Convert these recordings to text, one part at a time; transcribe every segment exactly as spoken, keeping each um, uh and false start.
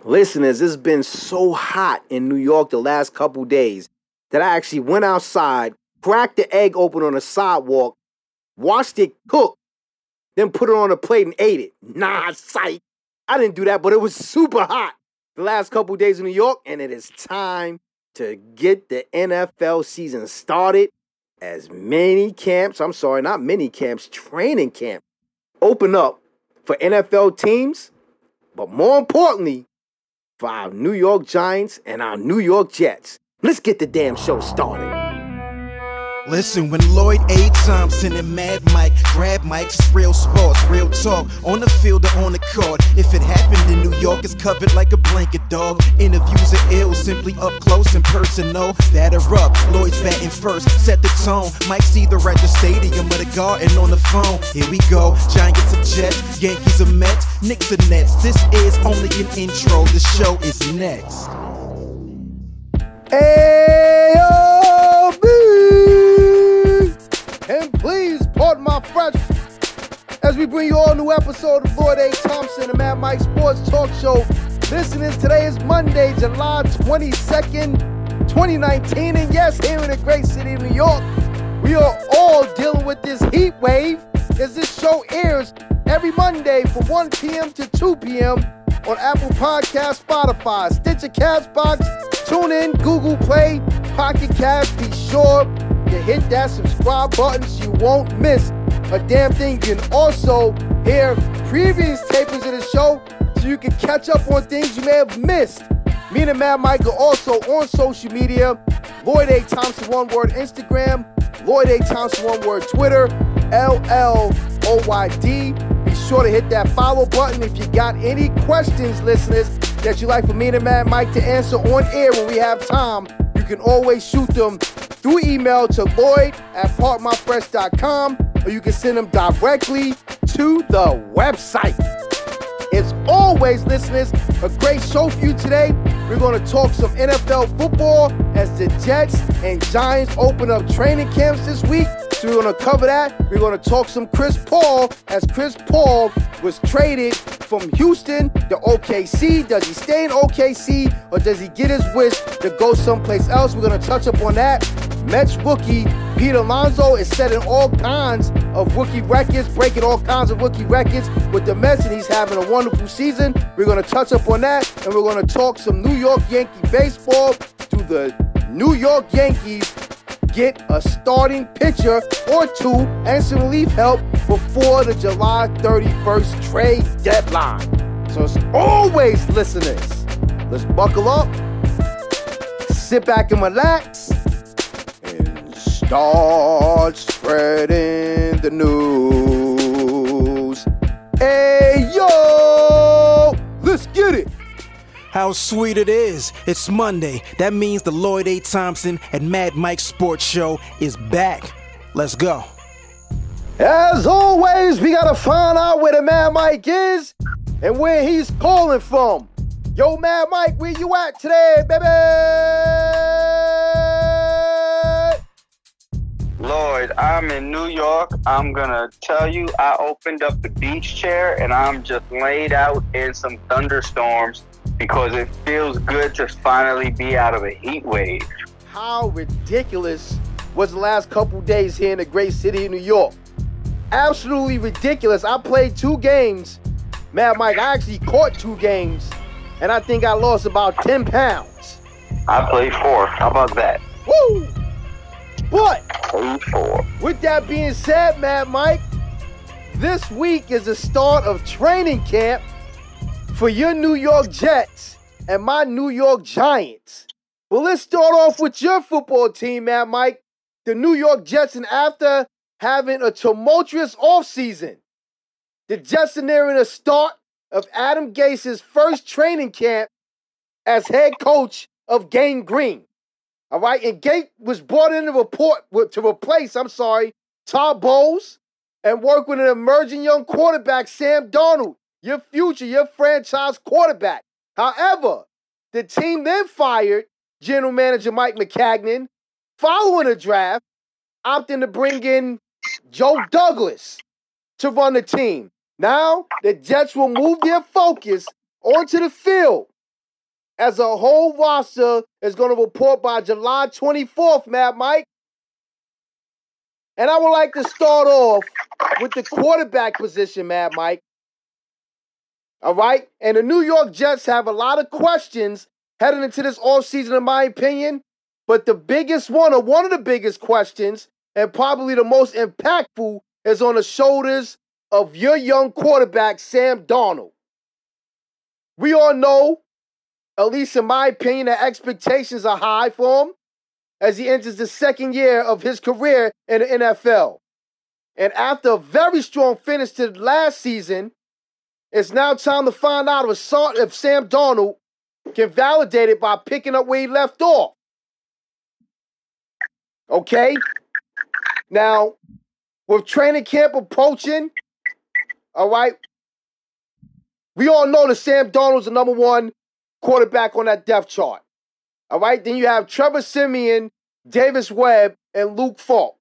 Listeners, it's been so hot in New York the last couple days that I actually went outside, cracked the egg open on the sidewalk, watched it cook, then put it on a plate and ate it. Nah, psych. I didn't do that, but it was super hot the last couple days in New York, and it is time to get the N F L season started as many camps, I'm sorry, not many camps, training camp, open up for N F L teams, but more importantly, for our New York Giants and our New York Jets. Let's get the damn show started. Listen, when Lloyd A. Thompson and Mad Mike grab mics, it's real sports, real talk, on the field or on the court. If it happened in New York, it's covered like a blanket, dog. Interviews are ill, simply up close and personal. Batter up, Lloyd's batting first, set the tone. Mike's either at the stadium or the garden on the phone. Here we go, Giants are Jets, Yankees are Mets, Knicks are Nets. This is only an intro, the show is next. A O B! And please pardon my French as we bring you all a new episode of Lloyd A. Thompson and Mad Mike Sports Talk Show. Listeners, today is Monday, July twenty-second, twenty nineteen. And yes, here in the great city of New York, we are all dealing with this heat wave as this show airs every Monday from one p.m. to two p.m. on Apple Podcasts, Spotify, Stitcher, Castbox, TuneIn, Google Play, Pocket Cast. Be sure to hit that subscribe button so you won't miss a damn thing. You can also hear previous tapings of the show so you can catch up on things you may have missed. Me and Mad Mike are also on social media. Lloyd A. Thompson, one word, Instagram. Lloyd A. Thompson, one word, Twitter. L L O Y D. Be sure to hit that follow button if you got any questions, listeners, that you'd like for me and Mad Mike to answer on air when we have time. You can always shoot them through email to Lloyd at park my fresh dot com, or you can send them directly to the website. It's always, listeners, a great show for you today. We're going to talk some N F L football as the Jets and Giants open up training camps this week. So we're going to cover that. We're going to talk some Chris Paul as Chris Paul was traded from Houston to O K C. Does he stay in O K C or does he get his wish to go someplace else? We're going to touch up on that. Mets rookie Pete Alonso is setting all kinds of rookie records, breaking all kinds of rookie records with the Mets, and he's having a wonderful season. We're going to touch up on that, and we're going to talk some New York Yankee baseball. Do the New York Yankees get a starting pitcher or two and some relief help before the July thirty-first trade deadline? So as always, listeners, let's buckle up, sit back and relax, and start spreading the news. Hey, yo, let's get it. How sweet it is. It's Monday. That means the Lloyd A. Thompson and Mad Mike Sports Show is back. Let's go. As always, we gotta find out where the Mad Mike is and where he's calling from. Yo, Mad Mike, where you at today, baby? Lloyd, I'm in New York. I'm gonna tell you, I opened up the beach chair and I'm just laid out in some thunderstorms because it feels good to finally be out of a heat wave. How ridiculous was the last couple days here in the great city of New York? Absolutely ridiculous. I played two games. Mad Mike, I actually caught two games, and I think I lost about ten pounds. I played four. How about that? Woo! But Played four. with that being said, Mad Mike, this week is the start of training camp for your New York Jets and my New York Giants. Well, let's start off with your football team, Mad Mike, the New York Jets, and after having a tumultuous offseason, the Jets are nearing the start of Adam Gase's first training camp as head coach of Gang Green. All right, and Gate was brought in to report to replace, I'm sorry, Todd Bowles and work with an emerging young quarterback, Sam Darnold, your future, your franchise quarterback. However, the team then fired general manager Mike Maccagnan following the draft, opting to bring in Joe Douglas to run the team. Now, the Jets will move their focus onto the field as a whole roster is going to report by July twenty-fourth, Mad Mike. And I would like to start off with the quarterback position, Mad Mike. All right? And the New York Jets have a lot of questions heading into this offseason, in my opinion. But the biggest one, or one of the biggest questions, and probably the most impactful, is on the shoulders of your young quarterback, Sam Darnold. We all know, at least in my opinion, that expectations are high for him as he enters the second year of his career in the N F L. And after a very strong finish to last season, it's now time to find out if Sam Darnold can validate it by picking up where he left off. Okay? Now, with training camp approaching, all right, we all know that Sam Darnold's the number one quarterback on that depth chart. All right? Then you have Trevor Siemian, Davis Webb, and Luke Falk.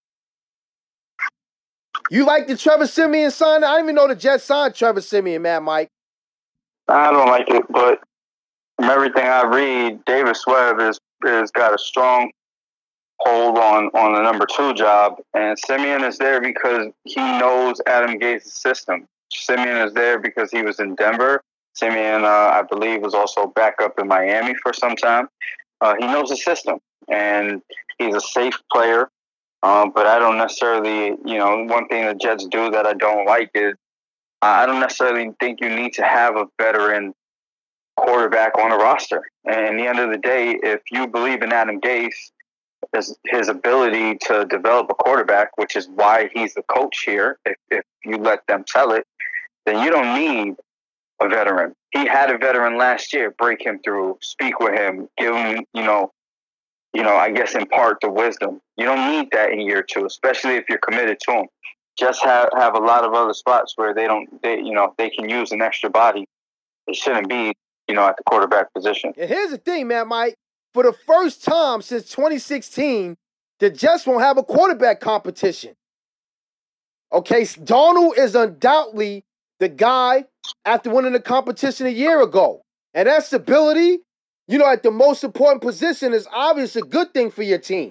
You like the Trevor Siemian sign? I didn't even know the Jets signed Trevor Siemian, man, Mike. I don't like it, but from everything I read, Davis Webb is is got a strong hold on, on the number two job, and Siemian is there because he knows Adam Gase's system. Siemian is there because he was in Denver. Siemian, uh, I believe, was also back up in Miami for some time. Uh, he knows the system, and he's a safe player. Um, but I don't necessarily, you know, one thing the Jets do that I don't like is I don't necessarily think you need to have a veteran quarterback on a roster. And at the end of the day, if you believe in Adam Gase, his, his ability to develop a quarterback, which is why he's the coach here, if, if you let them tell it, then you don't need a veteran. He had a veteran last year. Break him through, speak with him, give him, you know, you know, I guess impart the wisdom. You don't need that in year two, especially if you're committed to him. Just have, have a lot of other spots where they don't, they, you know, they can use an extra body. It shouldn't be, you know, at the quarterback position. And here's the thing, man, Mike. For the first time since twenty sixteen, the Jets won't have a quarterback competition. Okay, Darnold is undoubtedly the guy after winning the competition a year ago. And that stability, you know, at the most important position is obviously a good thing for your team.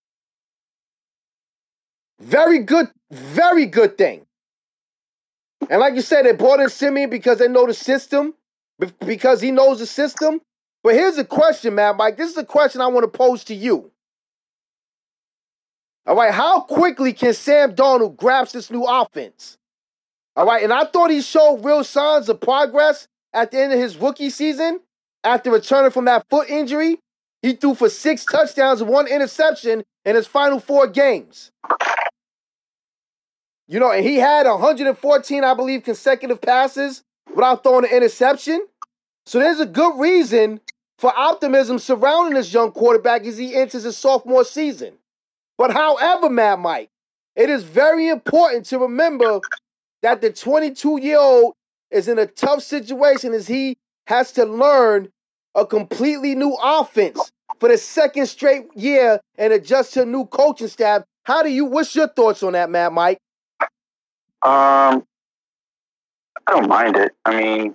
Very good, very good thing. And like you said, they brought in Siemian because they know the system, because he knows the system. But here's a question, man, Mike. This is a question I want to pose to you. All right, how quickly can Sam Darnold grasp this new offense? All right, and I thought he showed real signs of progress at the end of his rookie season. After returning from that foot injury, he threw for six touchdowns and one interception in his final four games. You know, and he had one hundred fourteen, I believe, consecutive passes without throwing an interception. So there's a good reason for optimism surrounding this young quarterback as he enters his sophomore season. But however, Mad Mike, it is very important to remember that the twenty-two-year-old is in a tough situation as he has to learn a completely new offense for the second straight year and adjust to a new coaching staff. How do you, what's your thoughts on that, Mad Mike? Um, I don't mind it. I mean,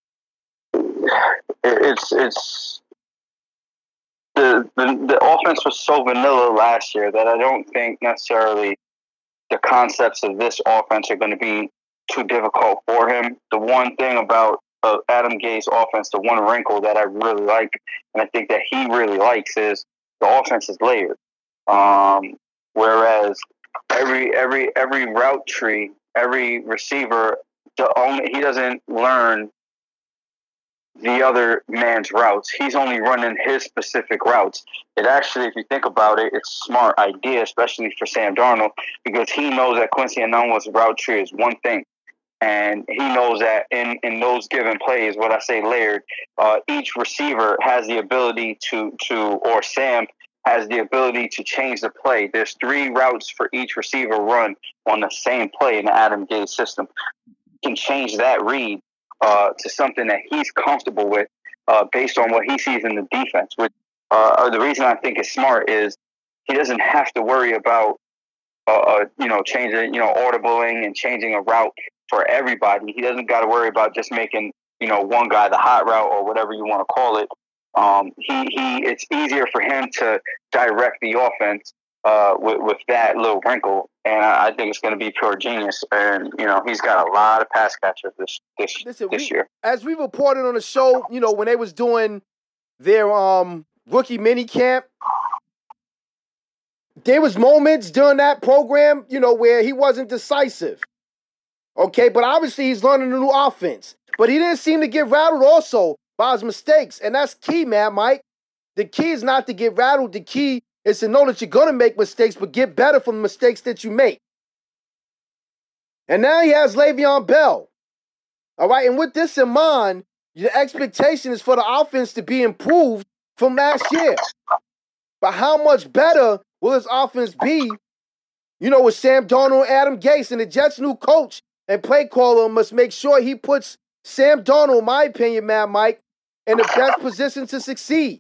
it's it's the, the the offense was so vanilla last year that I don't think necessarily the concepts of this offense are going to be too difficult for him. The one thing about uh, Adam Gase's offense, the one wrinkle that I really like, and I think that he really likes, is the offense is layered. Um, whereas every every every route tree, every receiver, the only he doesn't learn the other man's routes. He's only running his specific routes. It actually, if you think about it, it's a smart idea, especially for Sam Darnold, because he knows that Quincy Enunwa's route tree is one thing. And he knows that in, in those given plays, what I say layered, uh, each receiver has the ability to, to, or Sam has the ability to change the play. There's three routes for each receiver run on the same play in the Adam Gase system. He can change that read uh, to something that he's comfortable with uh, based on what he sees in the defense. Which, uh, the reason I think it's smart is he doesn't have to worry about, uh, uh, you know, changing, you know, audibling and changing a route for everybody. He doesn't got to worry about just making you know, one guy the hot route or whatever you want to call it. Um, he he. It's easier for him to direct the offense uh, with with that little wrinkle, and I, I think it's going to be pure genius. And you know, he's got a lot of pass catchers this this Listen, this we, year. As we reported on the show, you know, when they was doing their um rookie mini camp, there was moments during that program, you know, where he wasn't decisive. Okay, but obviously he's learning a new offense. But he didn't seem to get rattled also by his mistakes. And that's key, man, Mike. The key is not to get rattled. The key is to know that you're going to make mistakes, but get better from the mistakes that you make. And now he has Le'Veon Bell. All right, and with this in mind, the expectation is for the offense to be improved from last year. But how much better will his offense be, you know, with Sam Darnold and Adam Gase? And the Jets' new coach and play caller must make sure he puts Sam Darnold, in my opinion, man, Mike, in the best position to succeed.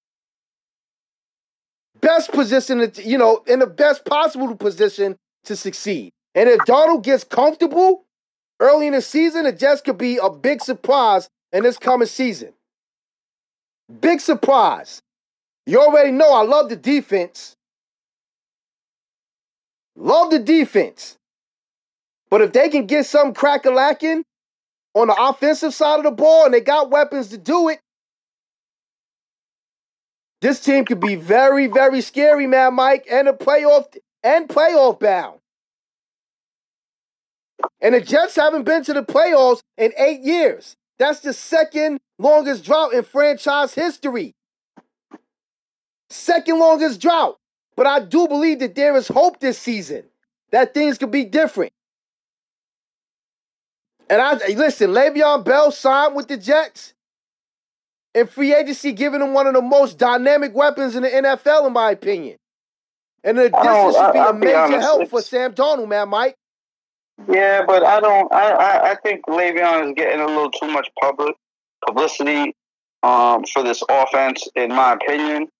Best position, to, you know, in the best possible position to succeed. And if Darnold gets comfortable early in the season, the Jets could be a big surprise in this coming season. Big surprise. You already know I love the defense. Love the defense. But if they can get something crack-a-lacking on the offensive side of the ball and they got weapons to do it, this team could be very, very scary, man, Mike, and a playoff and playoff bound. And the Jets haven't been to the playoffs in eight years. That's the second longest drought in franchise history. Second longest drought. But I do believe that there is hope this season, that things could be different. And I listen, Le'Veon Bell signed with the Jets in free agency, giving him one of the most dynamic weapons in the N F L, in my opinion. And the addition should be I, a major honest, help for Sam Darnold, man, Mike. Yeah, but I don't. I, I, I think Le'Veon is getting a little too much public publicity um, for this offense, in my opinion.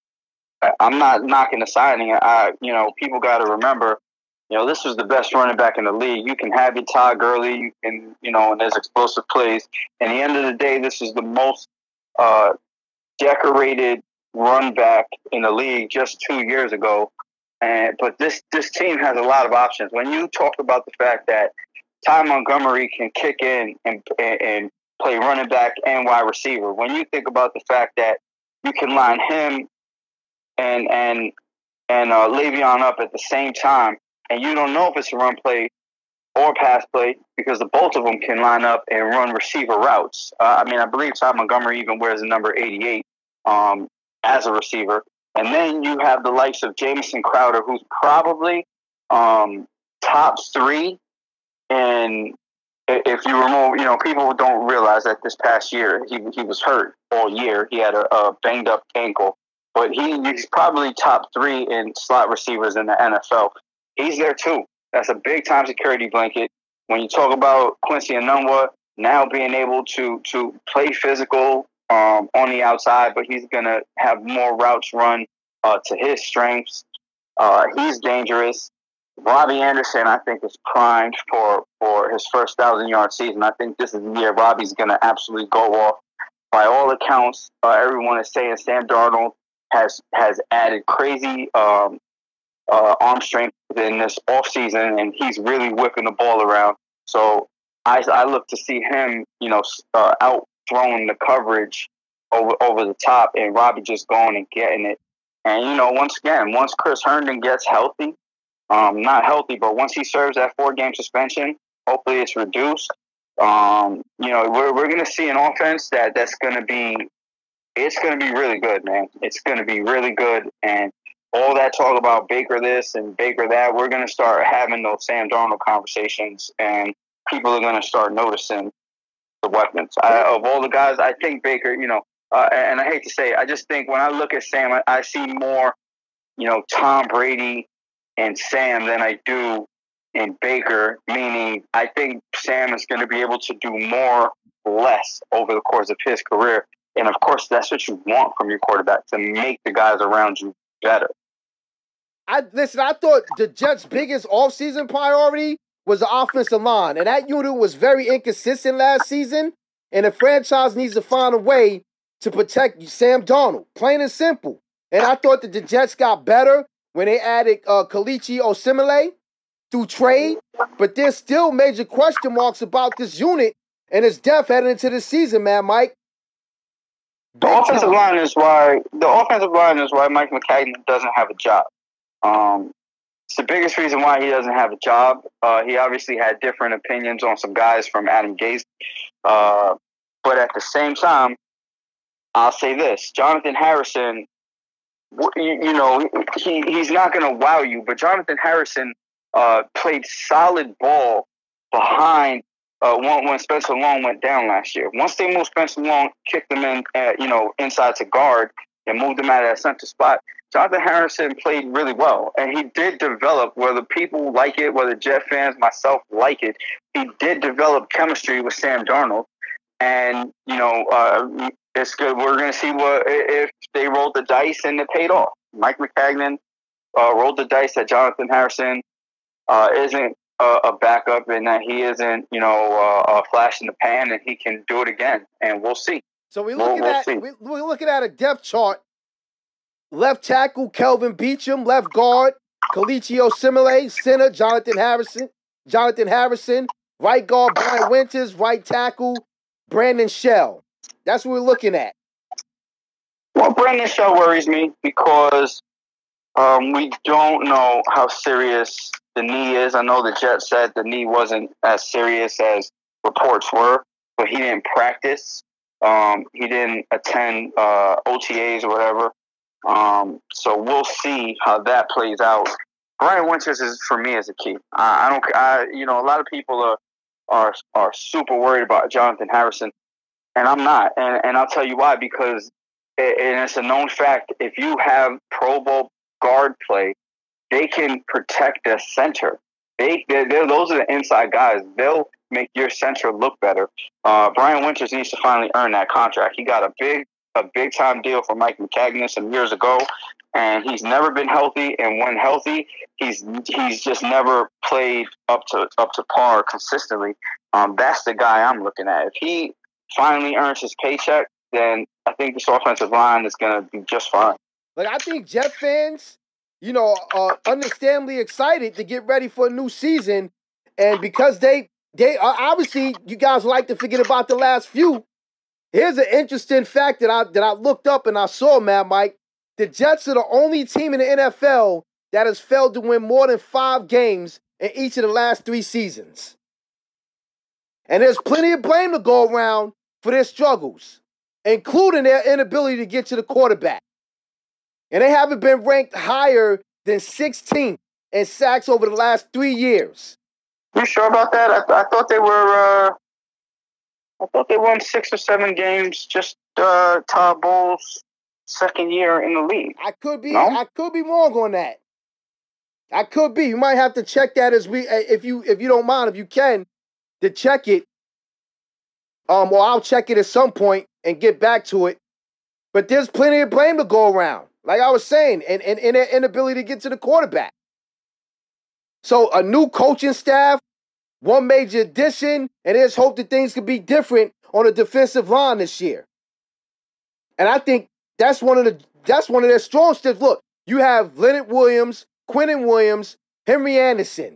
I, I'm not knocking the signing. I, you know, people got to remember, you know, this was the best running back in the league. You can have your Todd Gurley, you can, you know, and there's explosive plays. At the end of the day, this is the most uh, decorated run back in the league just two years ago. And but this this team has a lot of options. When you talk about the fact that Ty Montgomery can kick in and and play running back and wide receiver, when you think about the fact that you can line him and and and uh, Le'Veon up at the same time, and you don't know if it's a run play or pass play because the both of them can line up and run receiver routes. Uh, I mean, I believe Ty Montgomery even wears the number eighty-eight um, as a receiver. And then you have the likes of Jamison Crowder, who's probably um, top three. And if you remove, you know, people don't realize that this past year he he was hurt all year. He had a, a banged up ankle, but he, he's probably top three in slot receivers in the N F L. He's there too. That's a big time security blanket. When you talk about Quincy Enunwa now being able to to play physical Um, on the outside, but he's going to have more routes run uh, to his strengths. Uh, he's dangerous. Robbie Anderson, I think, is primed for, for his first thousand-yard season. I think this is the year Robbie's going to absolutely go off. By all accounts, uh, everyone is saying Sam Darnold has has added crazy um, uh, arm strength in this offseason, and he's really whipping the ball around. So I, I look to see him, you know, uh, out throwing the coverage over over the top and Robbie just going and getting it. And, you know, once again, once Chris Herndon gets healthy, um, not healthy, but once he serves that four-game suspension, hopefully it's reduced. Um, you know, we're we're going to see an offense that, that's going to be, it's going to be really good, man. It's going to be really good. And all that talk about Baker this and Baker that, we're going to start having those Sam Darnold conversations, and people are going to start noticing the weapons. I, of all the guys, I think Baker, you know, uh, and I hate to say it, I just think when I look at Sam, I, I see more, you know, Tom Brady and Sam than I do in Baker, meaning I think Sam is going to be able to do more, less over the course of his career. And, of course, that's what you want from your quarterback, to make the guys around you better. I Listen, I thought the Jets' biggest offseason priority was the offensive line, and that unit was very inconsistent last season. And the franchise needs to find a way to protect Sam Darnold, plain and simple. And I thought that the Jets got better when they added uh, Kelechi Osemele through trade, but there's still major question marks about this unit and its depth heading into the season, man, Mike. The Big offensive time. line is why the offensive line is why Mike Maccagnan doesn't have a job. Um, it's the biggest reason why he doesn't have a job. Uh, he obviously had different opinions on some guys from Adam Gase, uh, but at the same time, I'll say this: Jonathan Harrison. You, you know, he he's not going to wow you, but Jonathan Harrison uh, played solid ball behind. Uh, when, when Spencer Long went down last year. Once they moved Spencer Long, kicked him in, uh, you know, inside to guard and moved him out of that center spot, Jonathan Harrison played really well. And he did develop, whether people like it, whether Jet fans, myself, like it, he did develop chemistry with Sam Darnold. And, you know, uh, it's good. We're going to see what if they rolled the dice and it paid off. Mike Maccagnan uh, rolled the dice that Jonathan Harrison uh, isn't a backup and that he isn't, you know, uh, a flash in the pan, and he can do it again, and we'll see. So we're looking we'll, we'll at we, we're looking at a depth chart. Left tackle Kelvin Beachum, left guard Kelechi Osemele, center Jonathan Harrison, Jonathan Harrison, right guard Brian Winters, right tackle Brandon Shell. That's what we're looking at. Well, Brandon Shell worries me because um, we don't know how serious the knee is. I know the Jets said the knee wasn't as serious as reports were, but he didn't practice. Um, he didn't attend uh, O T As or whatever. Um, so we'll see how that plays out. Brian Winters is, for me, is a key. I, I don't, I, you know, a lot of people are are are super worried about Jonathan Harrison, and I'm not. And and I'll tell you why. Because it, and it's a known fact. If you have Pro Bowl guard play, they can protect their center. They, they're, they're, those are the inside guys. They'll make your center look better. Uh, Brian Winters needs to finally earn that contract. He got a big, a big time deal from Mike Maccagnan some years ago, and he's never been healthy. And when healthy, he's he's just never played up to up to par consistently. Um, that's the guy I'm looking at. If he finally earns his paycheck, then I think this offensive line is going to be just fine. Like I think Jet fans, you know, are understandably excited to get ready for a new season. And because they, they uh, obviously, you guys like to forget about the last few. Here's an interesting fact that I that I looked up and I saw, man, Mike. The Jets are the only team in the N F L that has failed to win more than five games in each of the last three seasons. And there's plenty of blame to go around for their struggles, including their inability to get to the quarterback. And they haven't been ranked higher than sixteenth in sacks over the last three years. You sure about that? I, th- I thought they were. Uh, I thought they won six or seven games. Just uh, Todd Bowles' second year in the league. I could be. No? I could be wrong on that. I could be. You might have to check that as we, if you, if you don't mind, if you can, to check it. Um, or I'll check it at some point and get back to it. But there's plenty of blame to go around. Like I was saying, and, and, and their inability to get to the quarterback. So a new coaching staff, one major addition, and there's hope that things could be different on the defensive line this year. And I think that's one of the that's one of their strong steps. Look, you have Leonard Williams, Quentin Williams, Henry Anderson.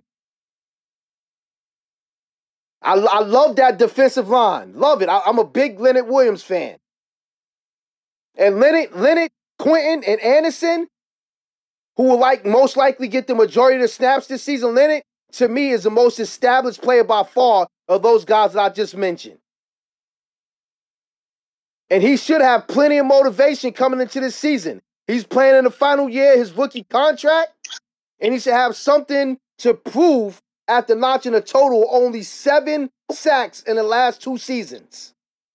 I, I love that defensive line. Love it. I, I'm a big Leonard Williams fan. And Leonard, Leonard, Quentin, and Anderson, who will like most likely get the majority of the snaps this season. Leonard, to me, is the most established player by far of those guys that I just mentioned. And he should have plenty of motivation coming into this season. He's playing in the final year of his rookie contract, and he should have something to prove after notching a total of only seven sacks in the last two seasons.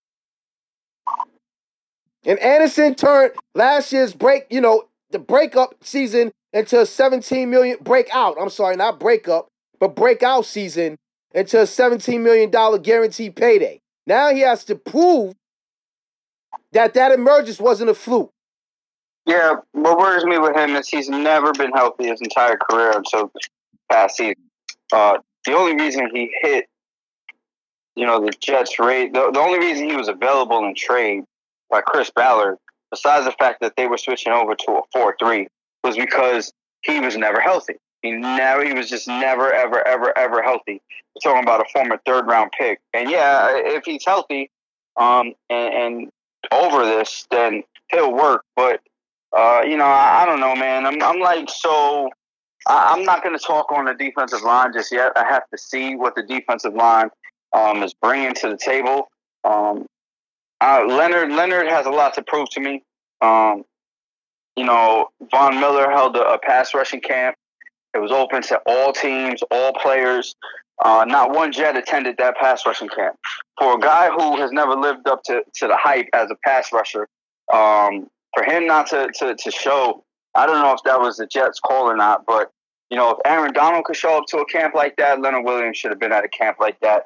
And Anderson turned last year's break, you know, the breakup season into a seventeen million breakout. I'm sorry, not breakup, but breakout season into a seventeen million dollars guaranteed payday. Now he has to prove that that emergence wasn't a fluke. Yeah, what worries me with him is he's never been healthy his entire career until past season. Uh, the only reason he hit you know, the Jets rate. The, the only reason he was available in trade by Chris Ballard, besides the fact that they were switching over to a four three, was because he was never healthy. He never, he was just never, ever, ever, ever healthy. We're talking about a former third round pick. And yeah, if he's healthy, um, and, and over this, then he'll work. But, uh, you know, I, I don't know, man. I'm, I'm like, so I, I'm not going to talk on the defensive line just yet. I have to see what the defensive line um, is bringing to the table. Um, uh, Leonard, Leonard has a lot to prove to me. Um, you know, Von Miller held a, a pass rushing camp. It was open to all teams, all players. Uh, not one Jet attended that pass rushing camp. For a guy who has never lived up to, to the hype as a pass rusher, um, for him not to, to, to show, I don't know if that was the Jets' call or not, but, you know, if Aaron Donald could show up to a camp like that, Leonard Williams should have been at a camp like that.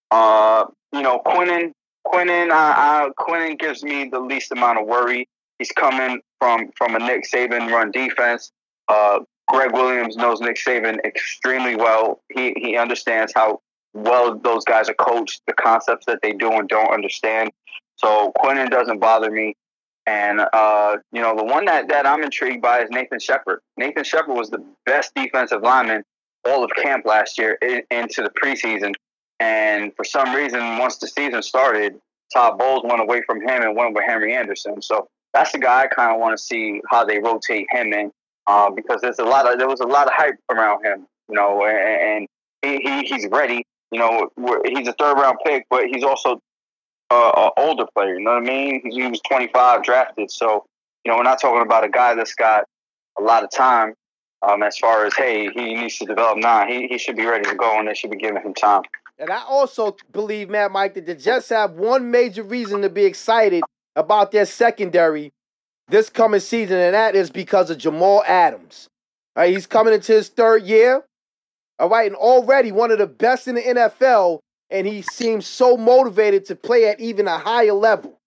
Uh, you know, Quinnen, Quinnen, I, I, Quinnen gives me the least amount of worry. He's coming from, from a Nick Saban run defense. Uh, Greg Williams knows Nick Saban extremely well. He he understands how well those guys are coached, the concepts that they do and don't understand. So Quinnen doesn't bother me. And, uh, you know, the one that, that I'm intrigued by is Nathan Shepard. Nathan Shepard was the best defensive lineman all of camp last year in, into the preseason. And for some reason, once the season started, Todd Bowles went away from him and went with Henry Anderson. So that's the guy I kind of want to see how they rotate him in. Uh, because there's a lot of there was a lot of hype around him, you know, and, and he, he he's ready. You know, he's a third round pick, but he's also uh, an older player. You know what I mean? He was twenty-five drafted, so you know we're not talking about a guy that's got a lot of time. Um, as far as hey, he needs to develop. Nah, he he should be ready to go, and they should be giving him time. And I also believe, Matt Mike, that the Jets have one major reason to be excited about their secondary this coming season, and that is because of Jamal Adams. All right, he's coming into his third year. All right, and already one of the best in the N F L, and he seems so motivated to play at even a higher level.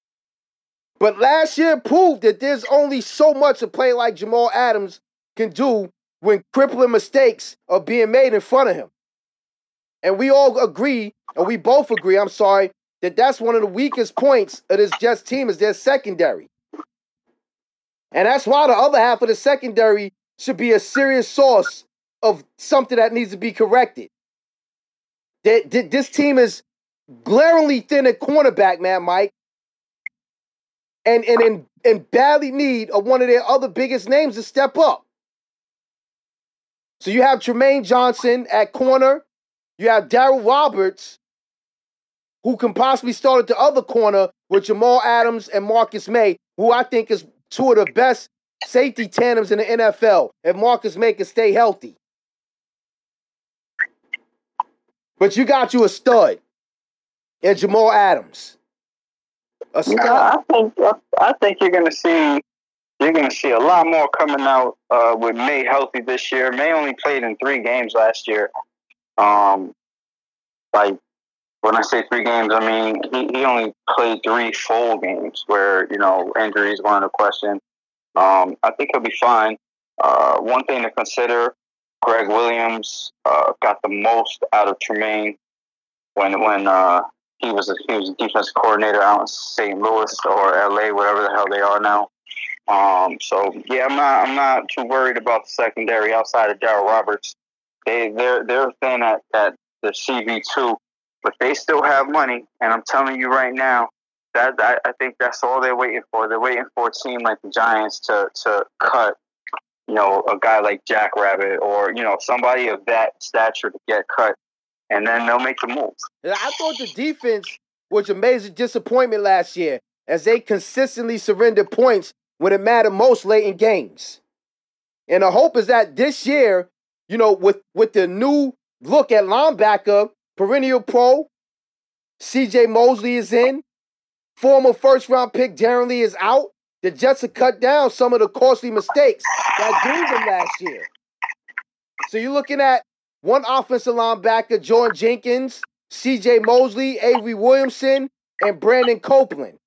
But last year proved that there's only so much a player like Jamal Adams can do when crippling mistakes are being made in front of him. And we all agree, and we both agree, I'm sorry, that that's one of the weakest points of this Jets team is their secondary. And that's why the other half of the secondary should be a serious source of something that needs to be corrected. This team is glaringly thin at cornerback, man, Mike. And, and in, in badly need of one of their other biggest names to step up. So you have Tremaine Johnson at corner. You have Darryl Roberts, who can possibly start at the other corner with Jamal Adams and Marcus May, who I think is two of the best safety tandems in the N F L if Marcus May can stay healthy. But you got you a stud in Jamal Adams. A stud. Yeah, I think I think you're gonna see you're gonna see a lot more coming out uh, with May healthy this year. May only played in three games last year. Um, like when I say three games, I mean he, he only played three full games where, you know, injuries weren't a question. Um, I think he'll be fine. Uh, one thing to consider, Greg Williams uh, got the most out of Tremaine when when uh, he was a, he was a defensive coordinator out in Saint Louis or L A, whatever the hell they are now. Um, so yeah, I'm not I'm not too worried about the secondary outside of Darryl Roberts. They they're they're thin at, at the C B two. But they still have money, and I'm telling you right now, that I, I think that's all they're waiting for. They're waiting for a team like the Giants to to cut, you know, a guy like Jack Rabbit or, you know, somebody of that stature to get cut, and then they'll make the move. I thought the defense was a major disappointment last year as they consistently surrendered points when it mattered most late in games. And the hope is that this year, you know, with, with the new look at linebacker, perennial pro, C J Mosley is in. Former first-round pick Darren Lee is out. The Jets have cut down some of the costly mistakes that doomed them last year. So you're looking at one offensive linebacker, Jordan Jenkins, C J Mosley, Avery Williamson, and Brandon Copeland.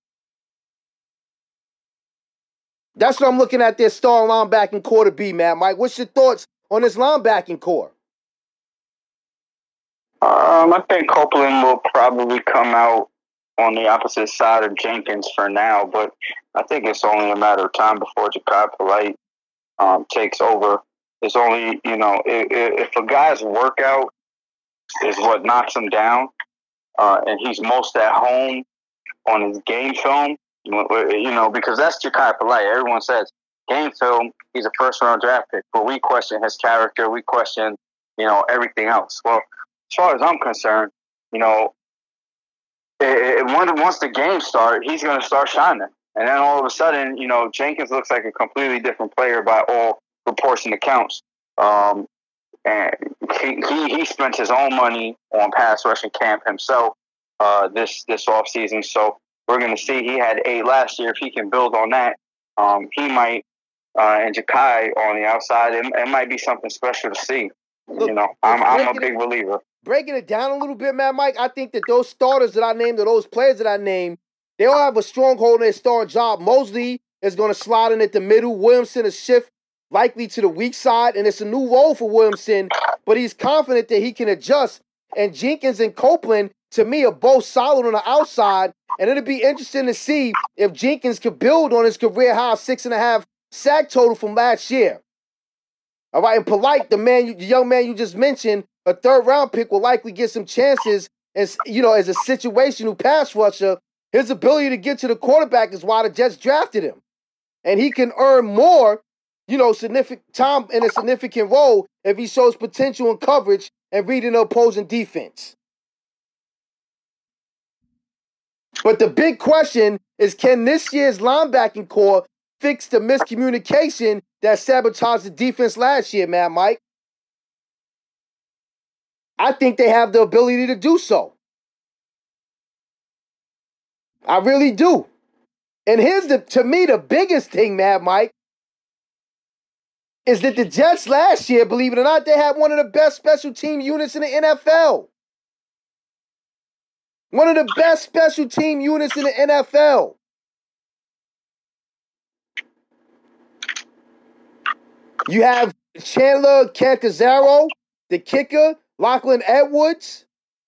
That's what I'm looking at their star linebacking core to be, man. Mike, what's your thoughts on this linebacking core? Um, I think Copeland will probably come out on the opposite side of Jenkins for now, but I think it's only a matter of time before Jachai Polite um, takes over. It's only, you know, if, if a guy's workout is what knocks him down, uh, and he's most at home on his game film, you know, because that's Jachai Polite. Everyone says game film, he's a first round draft pick, but we question his character, we question, you know, everything else. Well, as far as I'm concerned, you know, it, it, once the game starts, he's going to start shining. And then all of a sudden, you know, Jenkins looks like a completely different player by all reports and accounts. Um, and he, he, he spent his own money on pass rushing camp himself uh, this, this offseason. So we're going to see. He had eight last year. If he can build on that, um, he might, uh, and Jachai on the outside, it, it might be something special to see. Look, you know, I'm, I'm a big believer. Breaking it down a little bit, man, Mike, I think that those starters that I named, or those players that I named, they all have a stronghold in their starting job. Mosley is going to slide in at the middle. Williamson is shift likely to the weak side, and it's a new role for Williamson, but he's confident that he can adjust. And Jenkins and Copeland, to me, are both solid on the outside, and it'll be interesting to see if Jenkins can build on his career-high six and a half sack total from last year. All right, and Polite, the man, the young man you just mentioned, a third-round pick will likely get some chances as, you know, as a situational pass rusher. His ability to get to the quarterback is why the Jets drafted him. And he can earn more, you know, significant time in a significant role if he shows potential in coverage and reading the opposing defense. But the big question is, can this year's linebacking core fix the miscommunication that sabotaged the defense last year, man, Mike? I think they have the ability to do so. I really do. And here's the, to me, the biggest thing, man, Mike, is that the Jets last year, believe it or not, they had one of the best special team units in the N F L. One of the best special team units in the N F L. You have Chandler Catanzaro, the kicker, Lachlan Edwards.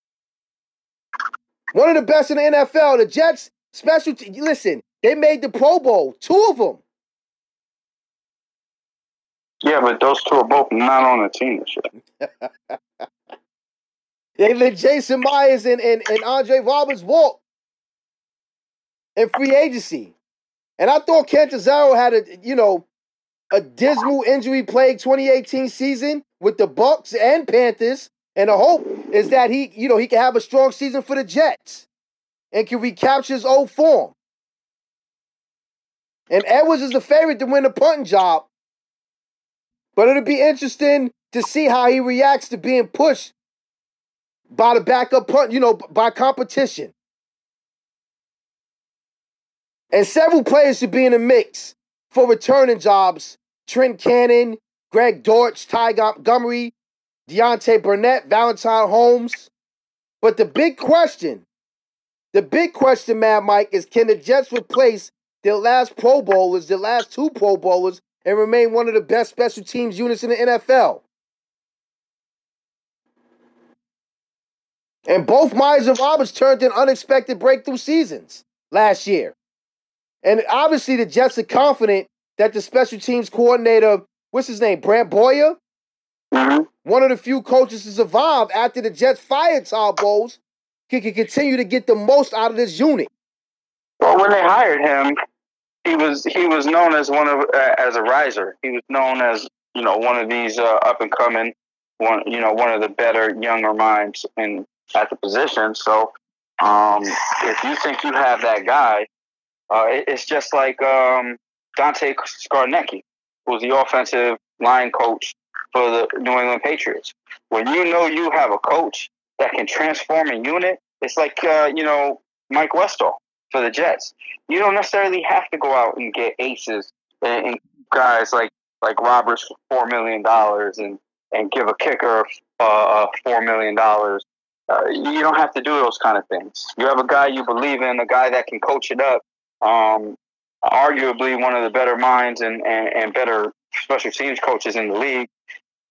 One of the best in the N F L. The Jets special team, listen, they made the Pro Bowl, two of them. Yeah, but those two are both not on the team this year. They let Jason Myers and, and, and Andre Roberts walk in free agency. And I thought Catanzaro had a, you know, a dismal injury-plagued twenty eighteen season with the Bucs and Panthers. And the hope is that he, you know, he can have a strong season for the Jets and can recapture his old form. And Edwards is the favorite to win the punting job. But it'll be interesting to see how he reacts to being pushed by the backup punt, you know, by competition. And several players should be in the mix for returning jobs. Trent Cannon, Greg Dortch, Ty Montgomery, Deontay Burnett, Valentine Holmes. But the big question, the big question, man, Mike, is can the Jets replace their last Pro Bowlers, their last two Pro Bowlers, and remain one of the best special teams units in the N F L? And both Myers and Roberts turned in unexpected breakthrough seasons last year. And obviously the Jets are confident that the special teams coordinator, what's his name, Brant Boyer, mm-hmm. one of the few coaches to survive after the Jets fired Todd Bowles, can, can continue to get the most out of this unit. Well, when they hired him, he was he was known as one of uh, as a riser. He was known as, you know, one of these uh, up and coming, one you know one of the better younger minds in at the position. So um, if you think you have that guy, uh, it, it's just like um, Dante Scarnecchia, who was the offensive line coach for the New England Patriots. When you know you have a coach that can transform a unit, it's like uh, you know Mike Westall for the Jets. You don't necessarily have to go out and get aces and, and guys like like Roberts for four million dollars and and give a kicker uh, four million dollars. Uh, you don't have to do those kind of things. You have a guy you believe in, a guy that can coach it up. Um, arguably one of the better minds and, and, and better special teams coaches in the league.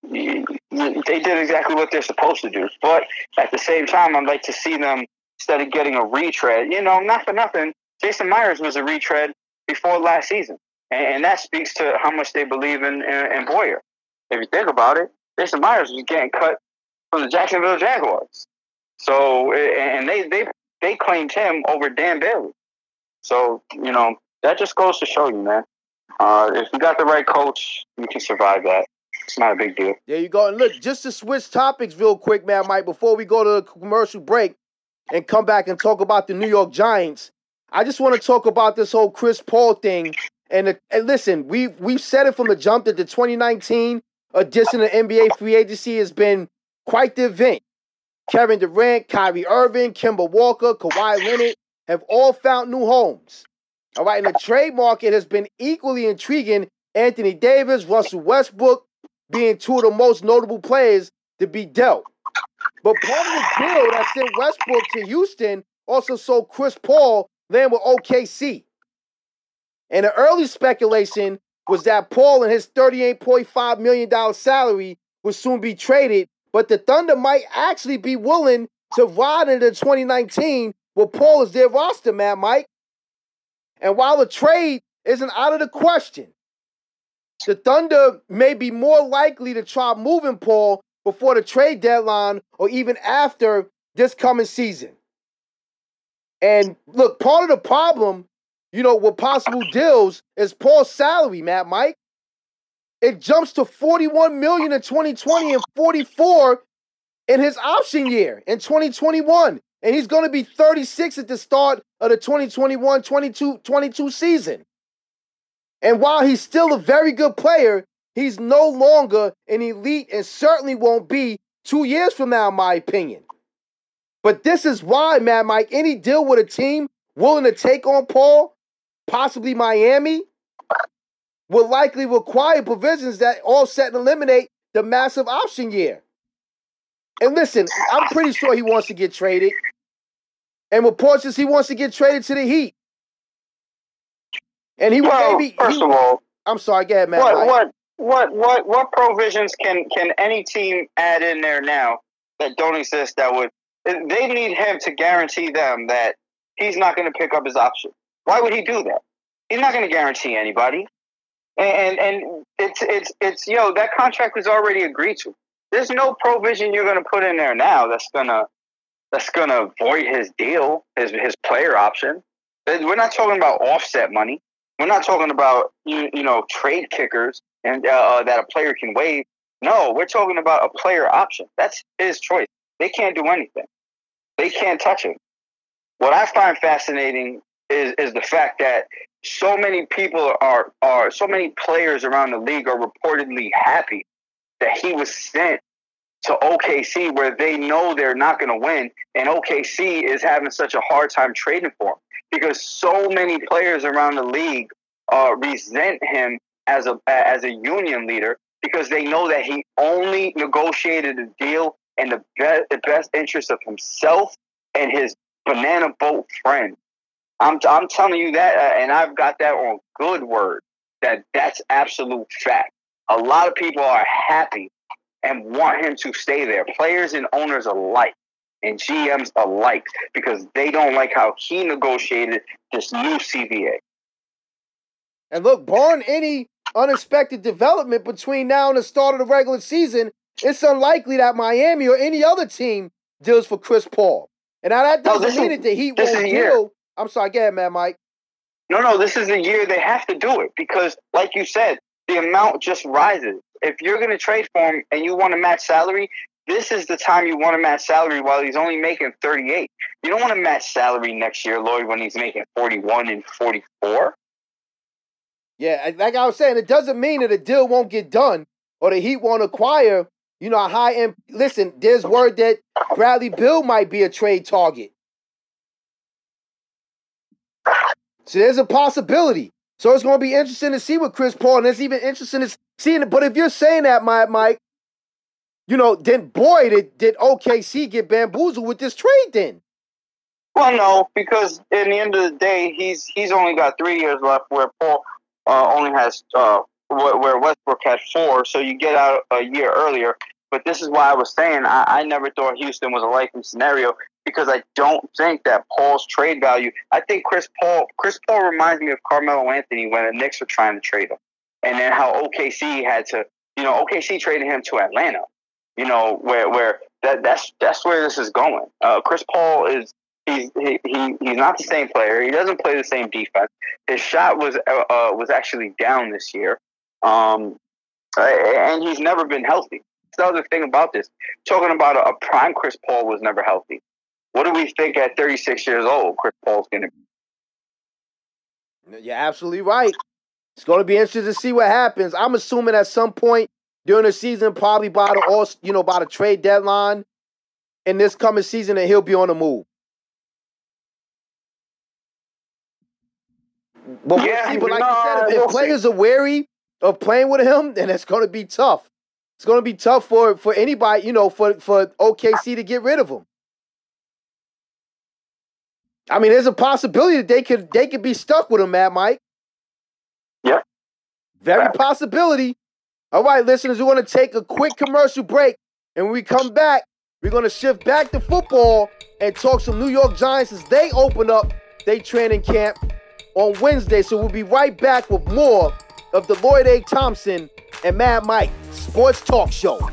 they did exactly what they're supposed to do. But at the same time, I'd like to see them, instead of getting a retread, you know, not for nothing, Jason Myers was a retread before last season. And, and that speaks to how much they believe in, in, in Boyer. If you think about it, Jason Myers was getting cut from the Jacksonville Jaguars. So, and they, they, they claimed him over Dan Bailey. So, you know, that just goes to show you, man. Uh, if you got the right coach, you can survive that. It's not a big deal. There you go. And look, just to switch topics real quick, man, Mike, before we go to the commercial break and come back and talk about the New York Giants, I just want to talk about this whole Chris Paul thing. And, the, and listen, we, we've said it from the jump that the twenty nineteen edition of N B A free agency has been quite the event. Kevin Durant, Kyrie Irving, Kemba Walker, Kawhi Leonard have all found new homes. All right, and the trade market has been equally intriguing. Anthony Davis, Russell Westbrook being two of the most notable players to be dealt. But part of the deal that sent Westbrook to Houston also saw Chris Paul land with O K C. And the early speculation was that Paul and his thirty-eight point five million dollars salary would soon be traded, but the Thunder might actually be willing to ride into twenty nineteen with Paul as their roster man, Mike. And while the trade isn't out of the question, the Thunder may be more likely to try moving Paul before the trade deadline or even after this coming season. And look, part of the problem, you know, with possible deals is Paul's salary, Matt Mike. It jumps to forty-one million dollars in twenty twenty and forty-four in his option year in twenty twenty-one. And he's going to be thirty-six at the start of the twenty twenty-one twenty-two season. And while he's still a very good player, he's no longer an elite and certainly won't be two years from now, in my opinion. But this is why, Matt Mike, any deal with a team willing to take on Paul, possibly Miami, will likely require provisions that offset and eliminate the massive option year. And listen, I'm pretty sure he wants to get traded. And reports says he wants to get traded to the Heat. And he well, maybe first he, of all, I'm sorry, go ahead, man. What what what what what provisions can can any team add in there now that don't exist that would they need him to guarantee them that he's not going to pick up his option? Why would he do that? He's not going to guarantee anybody. And, and and it's it's it's yo, that contract was already agreed to. There's no provision you're going to put in there now that's gonna that's gonna void his deal, his his player option. We're not talking about offset money. We're not talking about you you know trade kickers and uh, that a player can waive. No, we're talking about a player option. That's his choice. They can't do anything. They can't touch him. What I find fascinating is is the fact that so many people are are so many players around the league are reportedly happy that he was sent to O K C, where they know they're not going to win, and O K C is having such a hard time trading for him because so many players around the league uh, resent him as a as a union leader because they know that he only negotiated a deal in the best the best interest of himself and his banana boat friend. I'm I'm telling you that, uh, and I've got that on good word, that that's absolute fact. A lot of people are happy and want him to stay there, players and owners alike, and G Ms alike, because they don't like how he negotiated this new C B A. And look, barring any unexpected development between now and the start of the regular season, it's unlikely that Miami or any other team deals for Chris Paul. And now that doesn't no, mean is, that the Heat won't deal. Year. I'm sorry, go ahead, man, Mike. No, no, this is the year they have to do it because, like you said, the amount just rises. If you're going to trade for him and you want to match salary, this is the time you want to match salary while he's only making thirty-eight. You don't want to match salary next year, Lloyd, when he's making forty-one and forty-four. Yeah, like I was saying, it doesn't mean that a deal won't get done or the Heat won't acquire, you know, a high-end. Listen, there's word that Bradley Beal might be a trade target. So there's a possibility. So it's going to be interesting to see what Chris Paul, and it's even interesting to see it. But if you're saying that, Mike, you know, then boy, did, did O K C get bamboozled with this trade then. Well, no, because in the end of the day, he's he's only got three years left, where Paul uh, only has uh, where Westbrook had four, so you get out a year earlier. But this is why I was saying I, I never thought Houston was a likely scenario, because I don't think that Paul's trade value. I think Chris Paul Chris Paul reminds me of Carmelo Anthony when the Knicks were trying to trade him, and then how O K C had to, you know, O K C traded him to Atlanta, you know, where where that that's that's where this is going. Uh, Chris Paul is he's he, he he's not the same player. He doesn't play the same defense. His shot was uh, uh, was actually down this year, um, and he's never been healthy. That's the other thing about this. Talking about a, a prime Chris Paul was never healthy. What do we think at thirty-six years old Chris Paul's going to be? You're absolutely right. It's going to be interesting to see what happens. I'm assuming at some point during the season, probably by the all, you know, by the trade deadline in this coming season, that he'll be on the move. But we'll yeah, see. But like no, you said, if, we'll if players see. are wary of playing with him, then it's going to be tough. It's going to be tough for, for anybody, you know, for, for O K C to get rid of him. I mean, there's a possibility that they could they could be stuck with him, Mad Mike. Yeah. Very yeah. possibility. All right, listeners, we want to take a quick commercial break. And when we come back, we're going to shift back to football and talk some New York Giants as they open up their training camp on Wednesday. So we'll be right back with more of the Lloyd A. Thompson and Mad Mike Sports Talk Show.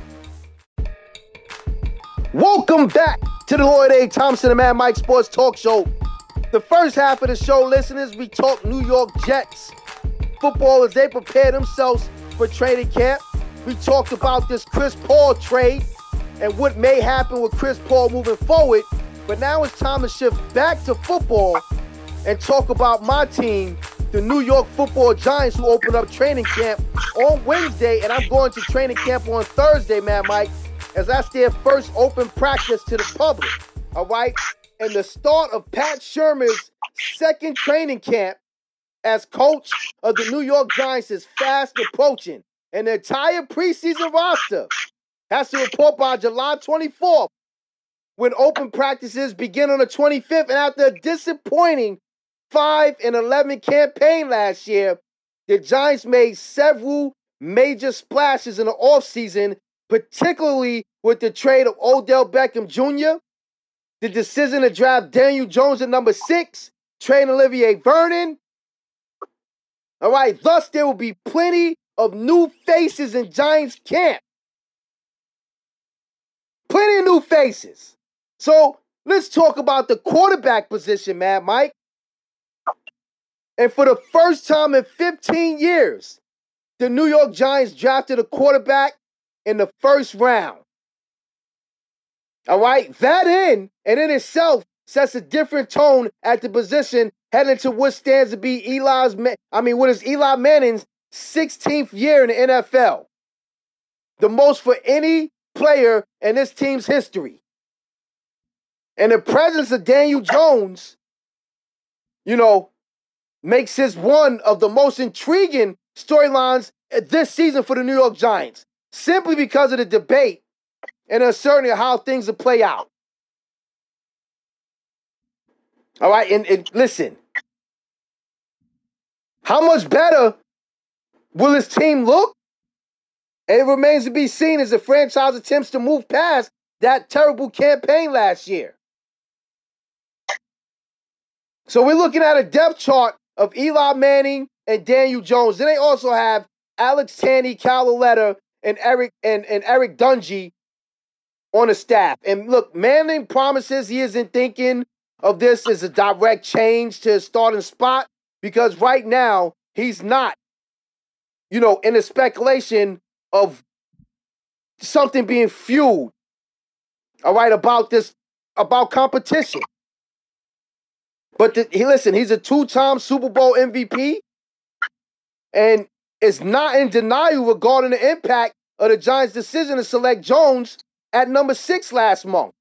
Welcome back to the Lloyd A. Thompson and Mad Mike Sports Talk Show. The first half of the show, listeners, we talk New York Jets football as they prepare themselves for training camp. We talked about this Chris Paul trade and what may happen with Chris Paul moving forward. But now it's time to shift back to football and talk about my team, the New York Football Giants, who open up training camp on Wednesday. And I'm going to training camp on Thursday, man, Mike, as that's their first open practice to the public. All right? And the start of Pat Shermer's second training camp as coach of the New York Giants is fast approaching. And the entire preseason roster has to report by July twenty-fourth, when open practices begin on the twenty-fifth. And after a disappointing five and eleven campaign last year, the Giants made several major splashes in the offseason, particularly with the trade of Odell Beckham Junior, the decision to draft Daniel Jones at number six, trade Olivier Vernon. All right, thus there will be plenty of new faces in Giants camp. Plenty of new faces. So let's talk about the quarterback position, man, Mike. And for the first time in fifteen years, the New York Giants drafted a quarterback in the first round. All right, that in and in itself sets a different tone at the position heading to what stands to be Eli's, I mean, what is Eli Manning's sixteenth year in the N F L. The most for any player in this team's history. And the presence of Daniel Jones, you know, makes this one of the most intriguing storylines this season for the New York Giants, simply because of the debate and uncertainty of how things will play out. All right, and, and listen, how much better will this team look? It remains to be seen as the franchise attempts to move past that terrible campaign last year. So we're looking at a depth chart of Eli Manning and Daniel Jones. Then they also have Alex Tanny, Cal Loletta, and Eric and, and Eric Dungy on the staff. And look, Manning promises he isn't thinking of this as a direct change to his starting spot, because right now he's not, you know, in the speculation of something being fueled, all right, about this, about competition. But the, he listen, he's a two-time Super Bowl M V P and is not in denial regarding the impact of the Giants' decision to select Jones at number six last month.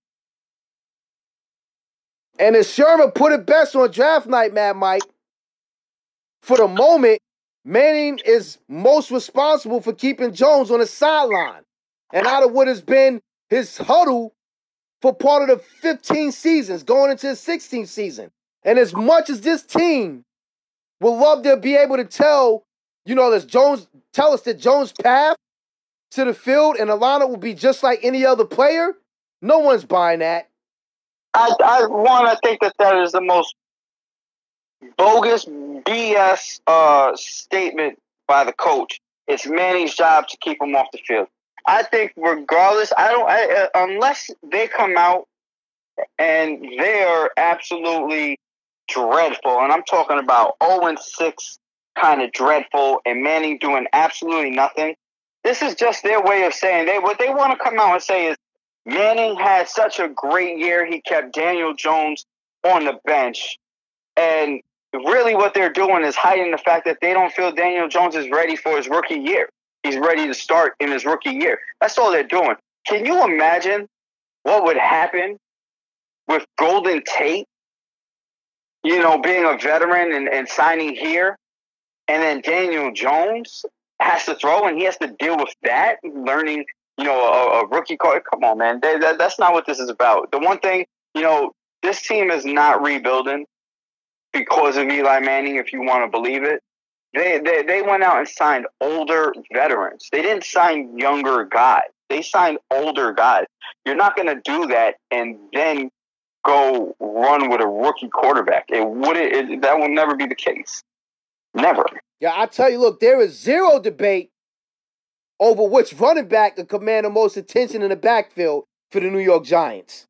And as Shermer put it best on draft night, Mad Mike, for the moment, Manning is most responsible for keeping Jones on the sideline and out of what has been his huddle for part of the fifteen seasons, going into his sixteenth season. And as much as this team would love to be able to tell, you know, does Jones tell us that Jones' path to the field and Alana will be just like any other player? No one's buying that. I, I want to think that that is the most bogus B S uh, statement by the coach. It's Manning's job to keep him off the field. I think regardless, I don't I, uh, unless they come out and they are absolutely dreadful, and I'm talking about oh and six kind of dreadful, and Manning doing absolutely nothing. This is just their way of saying they what they want to come out and say is Manning had such a great year. He kept Daniel Jones on the bench, and really what they're doing is hiding the fact that they don't feel Daniel Jones is ready for his rookie year. He's ready to start in his rookie year. That's all they're doing. Can you imagine what would happen with Golden Tate, you know, being a veteran and, and signing here, and then Daniel Jones has to throw and he has to deal with that, learning, you know, a, a rookie card? Come on, man. They, that, that's not what this is about. The one thing, you know, this team is not rebuilding because of Eli Manning, if you want to believe it. They, they they went out and signed older veterans. They didn't sign younger guys. They signed older guys. You're not going to do that and then go run with a rookie quarterback. It would it, that will never be the case. Never. Yeah, I tell you, look, there is zero debate over which running back could command the most attention in the backfield for the New York Giants.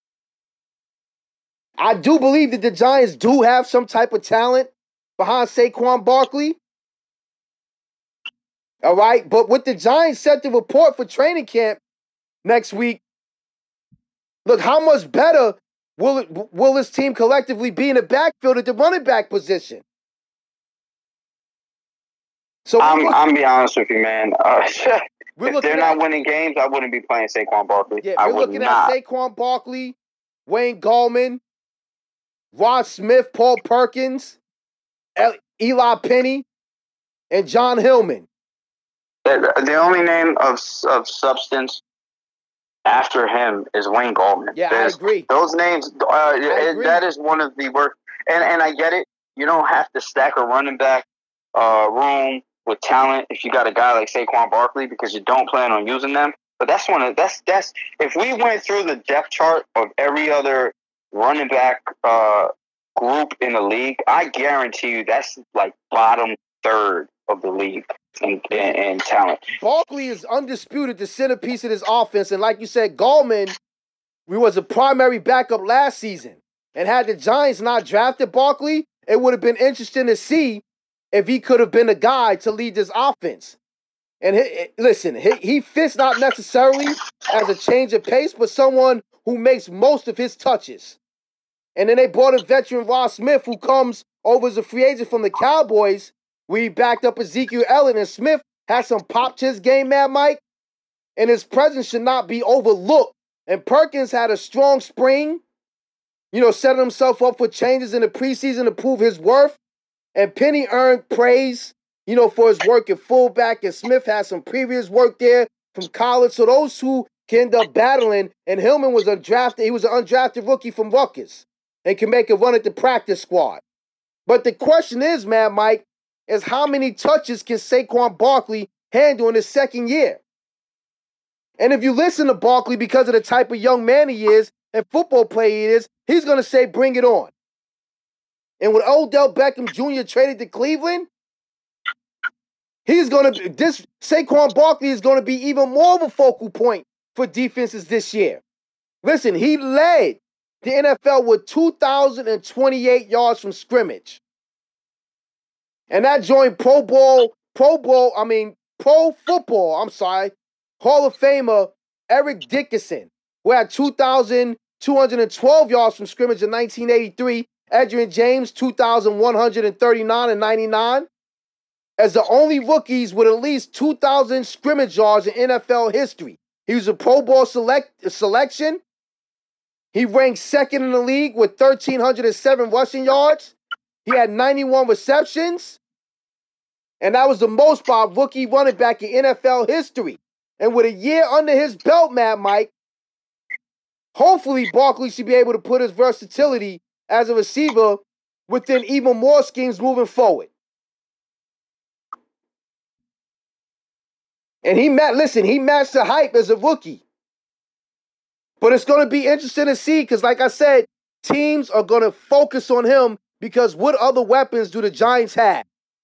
I do believe that the Giants do have some type of talent behind Saquon Barkley. All right, but with the Giants set to report for training camp next week, look, how much better will it, will this team collectively be in the backfield at the running back position? So I'm looking, I'm be honest with you, man. Uh, if they're not at, winning games, I wouldn't be playing Saquon Barkley. Yeah, I we're would looking not. at Saquon Barkley, Wayne Gallman, Ross Smith, Paul Perkins, Eli Penny, and John Hillman. The, the only name of of substance after him is Wayne Gallman. Yeah, There's, I agree. Those names, uh, I agree. That is one of the worst. And, and I get it. You don't have to stack a running back uh, room with talent if you got a guy like Saquon Barkley because you don't plan on using them. But that's one of that's that's if we went through the depth chart of every other running back uh, group in the league, I guarantee you that's like bottom third of the league in, in, in talent. Barkley is undisputed the centerpiece of this offense, and like you said, Gallman, we was a primary backup last season, and had the Giants not drafted Barkley, it would have been interesting to see if he could have been a guy to lead this offense. And he, listen, he, he fits not necessarily as a change of pace, but someone who makes most of his touches. And then they brought a veteran, Ross Smith, who comes over as a free agent from the Cowboys. We backed up Ezekiel Elliott, and Smith has some pop to his game, Mad Mike. And his presence should not be overlooked. And Perkins had a strong spring, you know, setting himself up for changes in the preseason to prove his worth. And Penny earned praise, you know, for his work at fullback. And Smith had some previous work there from college. So those two can end up battling. And Hillman was undrafted. He was an undrafted rookie from Rutgers and can make a run at the practice squad. But the question is, man, Mike, is how many touches can Saquon Barkley handle in his second year? And if you listen to Barkley because of the type of young man he is and football player he is, he's going to say, bring it on. And when Odell Beckham Junior traded to Cleveland, he's going to, this Saquon Barkley is going to be even more of a focal point for defenses this year. Listen, he led the N F L with two thousand twenty-eight yards from scrimmage. And that joined Pro Bowl, Pro Bowl, I mean, Pro Football, I'm sorry, Hall of Famer Eric Dickerson, who had two thousand two hundred twelve yards from scrimmage in nineteen eighty-three. Adrian James, two thousand one hundred thirty-nine and ninety-nine. As the only rookies with at least two thousand scrimmage yards in N F L history. He was a Pro Bowl select, selection. He ranked second in the league with one thousand three hundred seven rushing yards. He had ninety-one receptions. And that was the most by a rookie running back in N F L history. And with a year under his belt, Matt Mike, hopefully Barkley should be able to put his versatility as a receiver within even more schemes moving forward. And he met, listen, he matched the hype as a rookie. But it's going to be interesting to see because, like I said, teams are going to focus on him because what other weapons do the Giants have?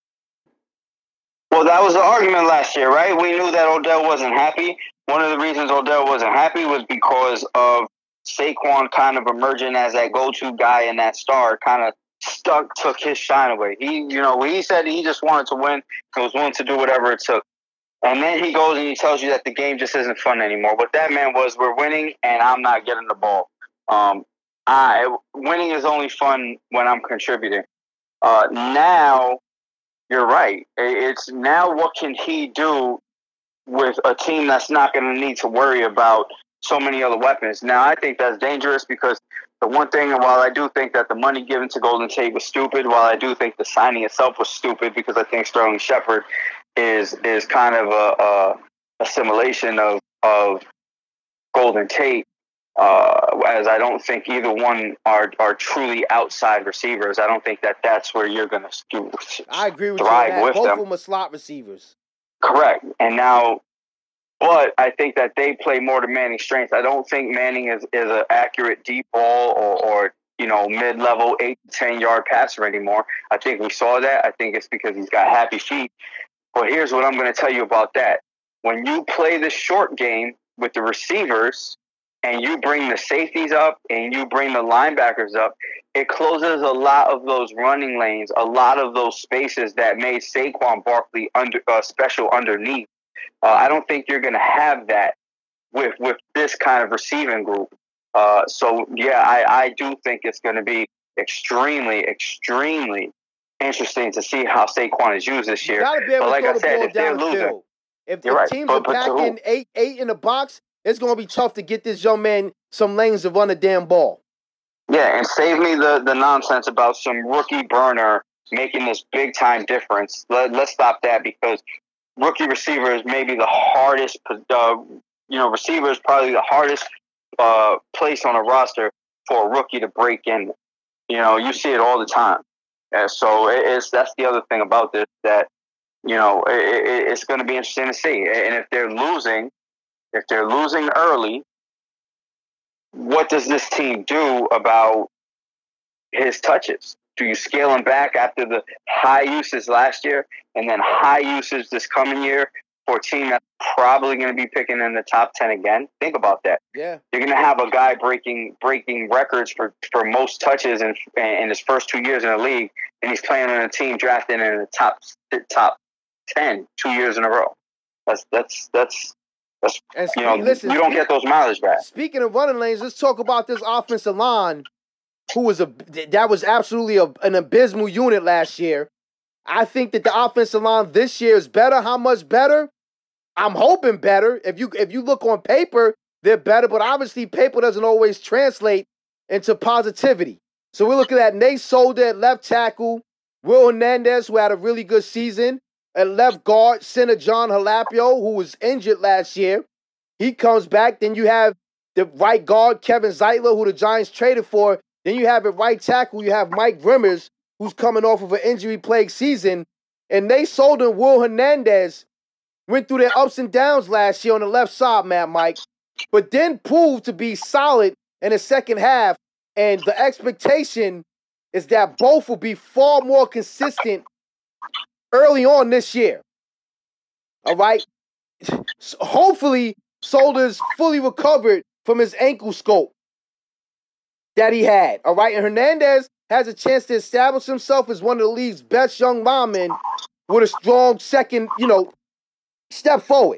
Well, that was the argument last year, right? We knew that Odell wasn't happy. One of the reasons Odell wasn't happy was because of Saquon kind of emerging as that go-to guy and that star kind of stuck, took his shine away. He, you know, he said he just wanted to win and was willing to do whatever it took. And then he goes and he tells you that the game just isn't fun anymore. What that meant was we're winning and I'm not getting the ball. Um, I winning is only fun when I'm contributing. Uh, now, you're right. It's now what can he do with a team that's not going to need to worry about so many other weapons. Now, I think that's dangerous because the one thing, and while I do think that the money given to Golden Tate was stupid, while I do think the signing itself was stupid because I think Sterling Shepard is is kind of a, a assimilation of of Golden Tate, uh, as I don't think either one are are truly outside receivers. I don't think that that's where you're going to I agree with thrive you on that. with Both them. of them are slot receivers. Correct. And now, but I think that they play more to Manning's strengths. I don't think Manning is, is an accurate deep ball or, or you know, mid-level eight to ten-yard passer anymore. I think we saw that. I think it's because he's got happy feet. But here's what I'm going to tell you about that. When you play the short game with the receivers and you bring the safeties up and you bring the linebackers up, it closes a lot of those running lanes, a lot of those spaces that made Saquon Barkley under, uh, special underneath. Uh, I don't think you're going to have that with with this kind of receiving group. Uh, so, yeah, I, I do think it's going to be extremely, extremely interesting to see how Saquon is used this year. You gotta be able but like to throw I the said, ball if they're down the losing, field. If, if right. teams but, are but packing eight, eight in the box, it's going to be tough to get this young man some lanes to run the damn ball. Yeah, and save me the, the nonsense about some rookie burner making this big-time difference. Let, let's stop that because rookie receiver is maybe the hardest, uh, you know, receiver is probably the hardest uh, place on a roster for a rookie to break in. You know, you see it all the time. And so it, it's that's the other thing about this that, you know, it, it, it's going to be interesting to see. And if they're losing, if they're losing early, what does this team do about his touches? Do you scale him back after the high usage last year and then high usage this coming year for a team that's probably going to be picking in the top ten again? Think about that. Yeah, you're going to have a guy breaking breaking records for, for most touches in in his first two years in the league, and he's playing on a team drafted in the top top ten two years in a row. That's that's that's. That's, and speak, you know, listen, you don't speak, get those mileage back. Speaking of running lanes, let's talk about this offensive line, who was a that was absolutely a, an abysmal unit last year. I think that the offensive line this year is better. How much better? I'm hoping better. If you if you look on paper, they're better, but obviously paper doesn't always translate into positivity. So we're looking at Nate Solder at left tackle, Will Hernandez, who had a really good season. At left guard, center John Halapio, who was injured last year. He comes back. Then you have the right guard, Kevin Zeitler, who the Giants traded for. Then you have at right tackle, you have Mike Rimmers, who's coming off of an injury-plagued season. And Nate Solder and Will Hernandez went through their ups and downs last year on the left side, Matt Mike, but then proved to be solid in the second half. And the expectation is that both will be far more consistent early on this year. All right? So hopefully, Solder's fully recovered from his ankle scope that he had. All right? And Hernandez has a chance to establish himself as one of the league's best young linemen with a strong second, you know, step forward.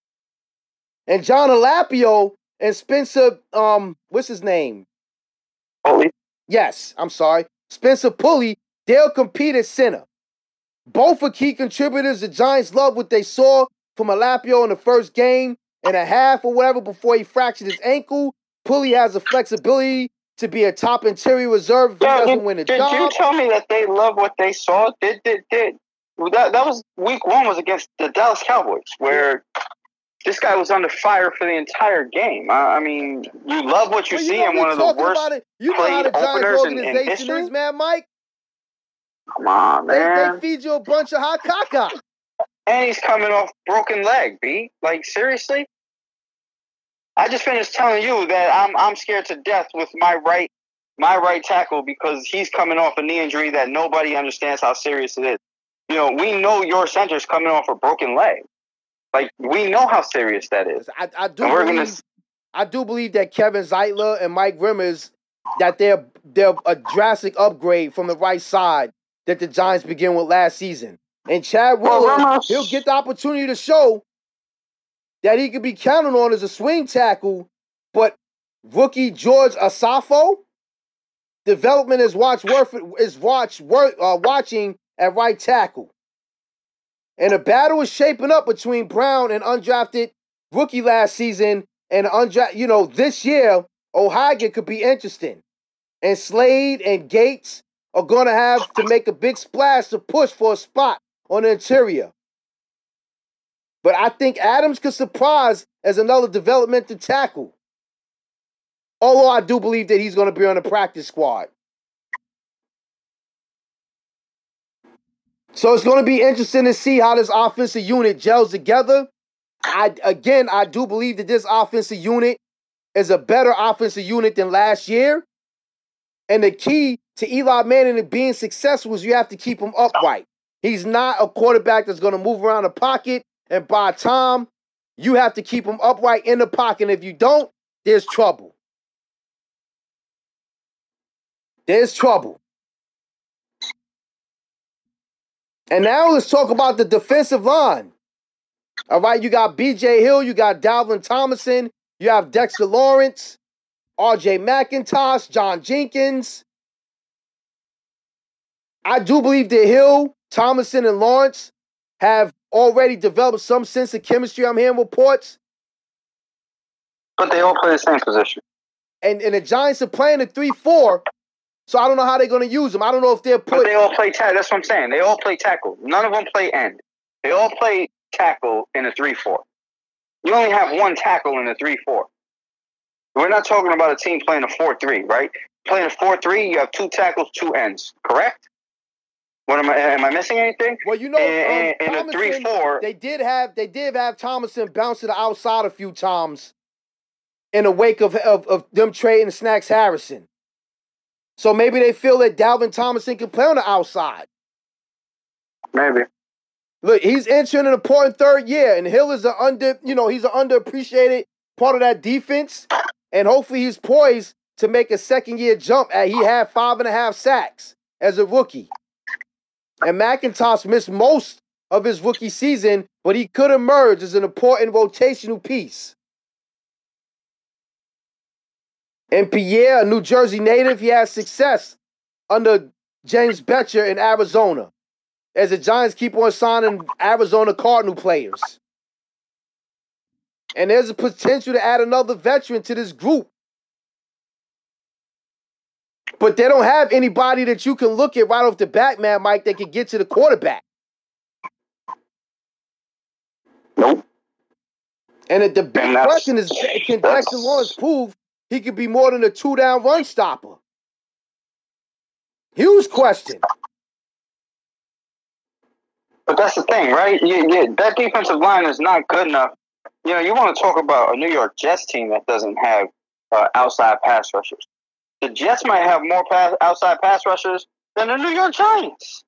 And John Halapio and Spencer, um, what's his name? Pulley. Yes, I'm sorry. Spencer Pulley, they'll compete at center. Both are key contributors. The Giants love what they saw from Halapio in the first game and a half or whatever before he fractured his ankle. Pulley has the flexibility to be a top interior reserve if he Yeah, doesn't did, win a did job. Did you tell me that they love what they saw? Did, did, did. That, that was week one was against the Dallas Cowboys, where this guy was under fire for the entire game. I, I mean, you love what you well, see you know in one of the worst about it. You know how the played Giants openers in, in organization history. is, man, Mike. Come on, They, man. they feed you a bunch of hot caca. and he's coming off broken leg, B. Like, seriously? I just finished telling you that I'm I'm scared to death with my right my right tackle because he's coming off a knee injury that nobody understands how serious it is. You know, we know your center's coming off a broken leg. Like, we know how serious that is. I, I do And we're believe, gonna, I do believe that Kevin Zeitler and Mike Rimmers, that they're they're a drastic upgrade from the right side that the Giants began with last season. And Chad Well, Wheeler, Rimmers- he'll get the opportunity to show that he could be counted on as a swing tackle, but rookie George Asafo, development is watch worth is watch worth uh, watching at right tackle. And a battle is shaping up between Brown and undrafted rookie last season and undrafted, you know, this year, O'Hagan could be interesting. And Slade and Gates are going to have to make a big splash to push for a spot on the interior. But I think Adams could surprise as another developmental tackle. Although I do believe that he's going to be on the practice squad. So it's going to be interesting to see how this offensive unit gels together. I again, I do believe that this offensive unit is a better offensive unit than last year. And the key to Eli Manning and being successful is you have to keep him upright. He's not a quarterback that's going to move around the pocket and buy time. You have to keep him upright in the pocket. And if you don't, there's trouble. There's trouble. And now let's talk about the defensive line. All right, you got B J Hill, you got Dalvin Tomlinson, you have Dexter Lawrence, R J McIntosh, John Jenkins. I do believe that Hill, Tomlinson, and Lawrence have already developed some sense of chemistry. I'm hearing reports. but they all play the same position. And, and the Giants are playing a three four, so I don't know how they're going to use them. I don't know if they're But put. they all play tackle. That's what I'm saying. They all play tackle. None of them play end. They all play tackle in a three four. You only have one tackle in a three four. We're not talking about a team playing a four three, right? Playing a four three, you have two tackles, two ends, correct? What am I? Am I missing anything? Well, you know, in, um, in a Thomason, three four, they did have they did have Thomason bounce to the outside a few times in the wake of, of, of them trading Snacks Harrison. So maybe they feel that Dalvin Tomlinson can play on the outside. maybe. Look, he's entering an important third year, and Hill is an under, you know, he's an underappreciated part of that defense, and hopefully he's poised to make a second year jump. At he had five and a half sacks as a rookie, and McIntosh missed most of his rookie season, but he could emerge as an important rotational piece. And Pierre, a New Jersey native, he had success under James Betcher in Arizona, as the Giants keep on signing Arizona Cardinal players. And there's a potential to add another veteran to this group. But they don't have anybody that you can look at right off the bat, man, Mike, that can get to the quarterback. Nope. And the big And that's- question is, can that's- Dexter Lawrence prove he could be more than a two-down run stopper? Huge question. But that's the thing, right? You, you, that defensive line is not good enough. You know, you want to talk about a New York Jets team that doesn't have uh, outside pass rushers. The Jets might have more pass, outside pass rushers than the New York Giants.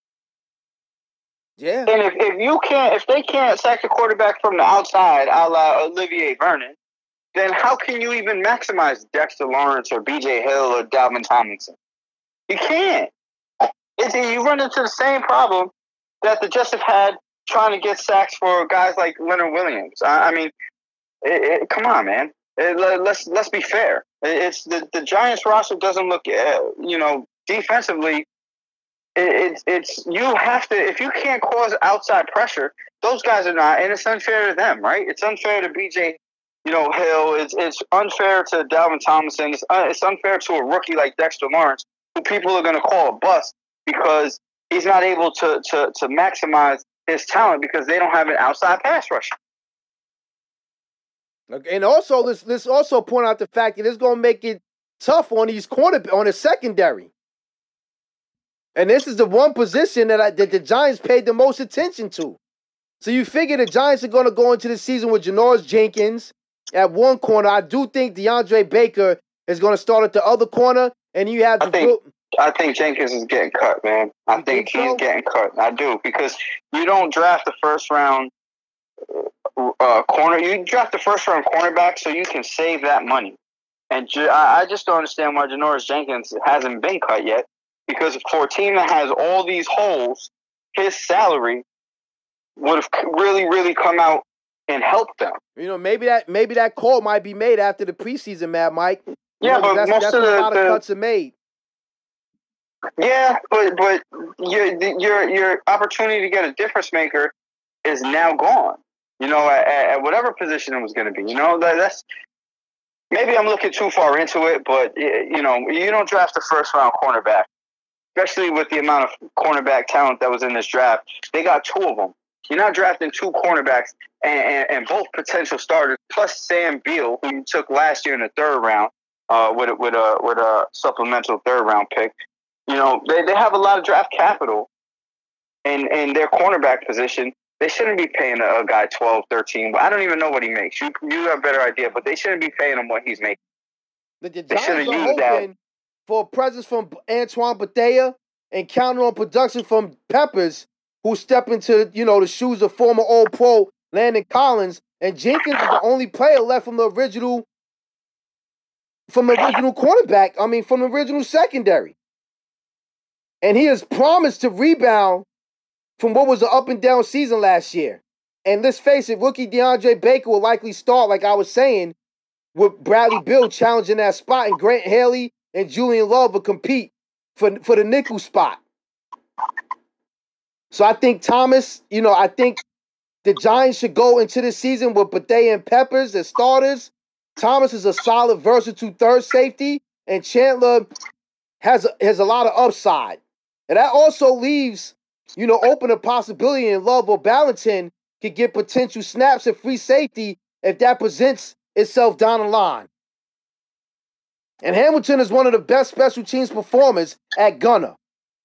Yeah. And if, if you can't, if they can't sack the quarterback from the outside, a la Olivier Vernon, then how can you even maximize Dexter Lawrence or B J Hill or Dalvin Tomlinson? You can't. It's, you run into the same problem that the Jets have had trying to get sacks for guys like Leonard Williams. I, I mean, it, it, come on, man. It, let, let's let's be fair. It, it's the, the Giants roster doesn't look, uh, you know, defensively. It, it's it's you have to, if you can't cause outside pressure, those guys are not, and it's unfair to them, right? It's unfair to B J, you know, Hill. It's it's unfair to Dalvin Tomlinson. It's uh, it's unfair to a rookie like Dexter Lawrence, who people are going to call a bust because he's not able to to to maximize his talent because they don't have an outside pass rusher. And also, let's let's also point out the fact that it's going to make it tough on these corner on the secondary. And this is the one position that I, that the Giants paid the most attention to. So you figure the Giants are going to go into the season with Janoris Jenkins at one corner. I do think DeAndre Baker is going to start at the other corner, and you have. I think I think Jenkins is getting cut, man. I think, think he's so? getting cut. I do, because you don't draft the first round uh, corner. You draft the first round cornerback so you can save that money. And ju- I just don't understand why Janoris Jenkins hasn't been cut yet. Because for a team that has all these holes, his salary would have really, really come out and helped them. You know, maybe that maybe that call might be made after the preseason, Mad Mike. You yeah, know, but that's, most that's of when the, a lot the, of cuts are made. Yeah, but but your your your opportunity to get a difference maker is now gone. You know, at, at whatever position it was going to be. You know, that, that's maybe I'm looking too far into it, but you know, you don't draft the first round cornerback, especially with the amount of cornerback talent that was in this draft. They got two of them. You're not drafting two cornerbacks and, and, and both potential starters, plus Sam Beal, who you took last year in the third round uh, with, a, with, a, with a supplemental third round pick. You know, they, they have a lot of draft capital in, in their cornerback position. They shouldn't be paying a, a guy twelve, thirteen. I don't even know what he makes. You, you have a better idea, but they shouldn't be paying him what he's making. The, the Giants are hoping that. for a presence from Antoine Bethea and counting on production from Peppers, who step into, you know, the shoes of former All-Pro Landon Collins, and Jenkins is the only player left from the original, from the original quarterback. I mean, from the original secondary. And he has promised to rebound from what was an up and down season last year. And let's face it, rookie DeAndre Baker will likely start, like I was saying, with Bradley Beal challenging that spot, and Grant Haley and Julian Love will compete for, for the nickel spot. So I think Thomas, you know, I think the Giants should go into the season with Bethea and Peppers as starters. Thomas is a solid, versatile third safety, and Chandler has a, has a lot of upside. And that also leaves, you know, open a possibility in Love or Ballantyne could get potential snaps at free safety if that presents itself down the line. And Hamilton is one of the best special teams performers at gunner.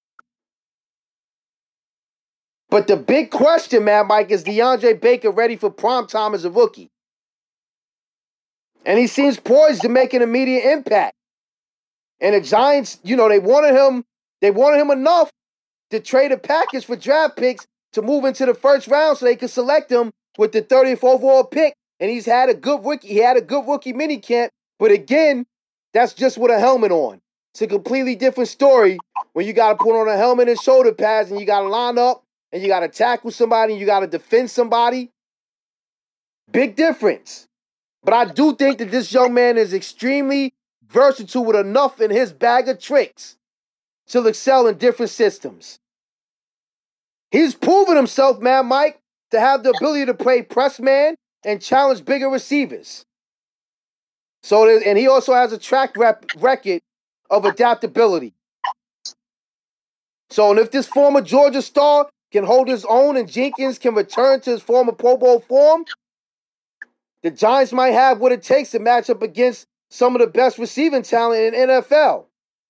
But the big question, man, Mike, is DeAndre Baker ready for prime time as a rookie? And he seems poised to make an immediate impact. And the Giants, you know, they wanted him, they wanted him enough to trade a package for draft picks to move into the first round so they could select him with the thirtieth overall pick. And he's had a good rookie, he had a good rookie minicamp. But again, that's just with a helmet on. It's a completely different story when you got to put on a helmet and shoulder pads and you got to line up and you got to tackle somebody and you got to defend somebody. Big difference. But I do think that this young man is extremely versatile with enough in his bag of tricks to excel in different systems. He's proven himself, man, Mike, to have the ability to play press man and challenge bigger receivers. So, and he also has a track rep record of adaptability. So, and if this former Georgia star can hold his own and Jenkins can return to his former Pro Bowl form, the Giants might have what it takes to match up against some of the best receiving talent in the N F L.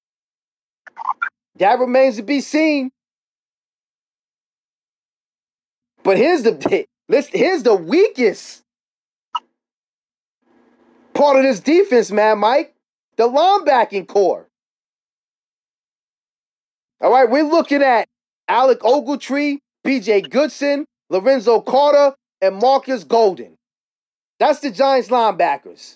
That remains to be seen. But here's the here's the weakest part of this defense, man, Mike. The linebacking core. All right, we're looking at Alec Ogletree, B J Goodson, Lorenzo Carter, and Marcus Golden. That's the Giants linebackers.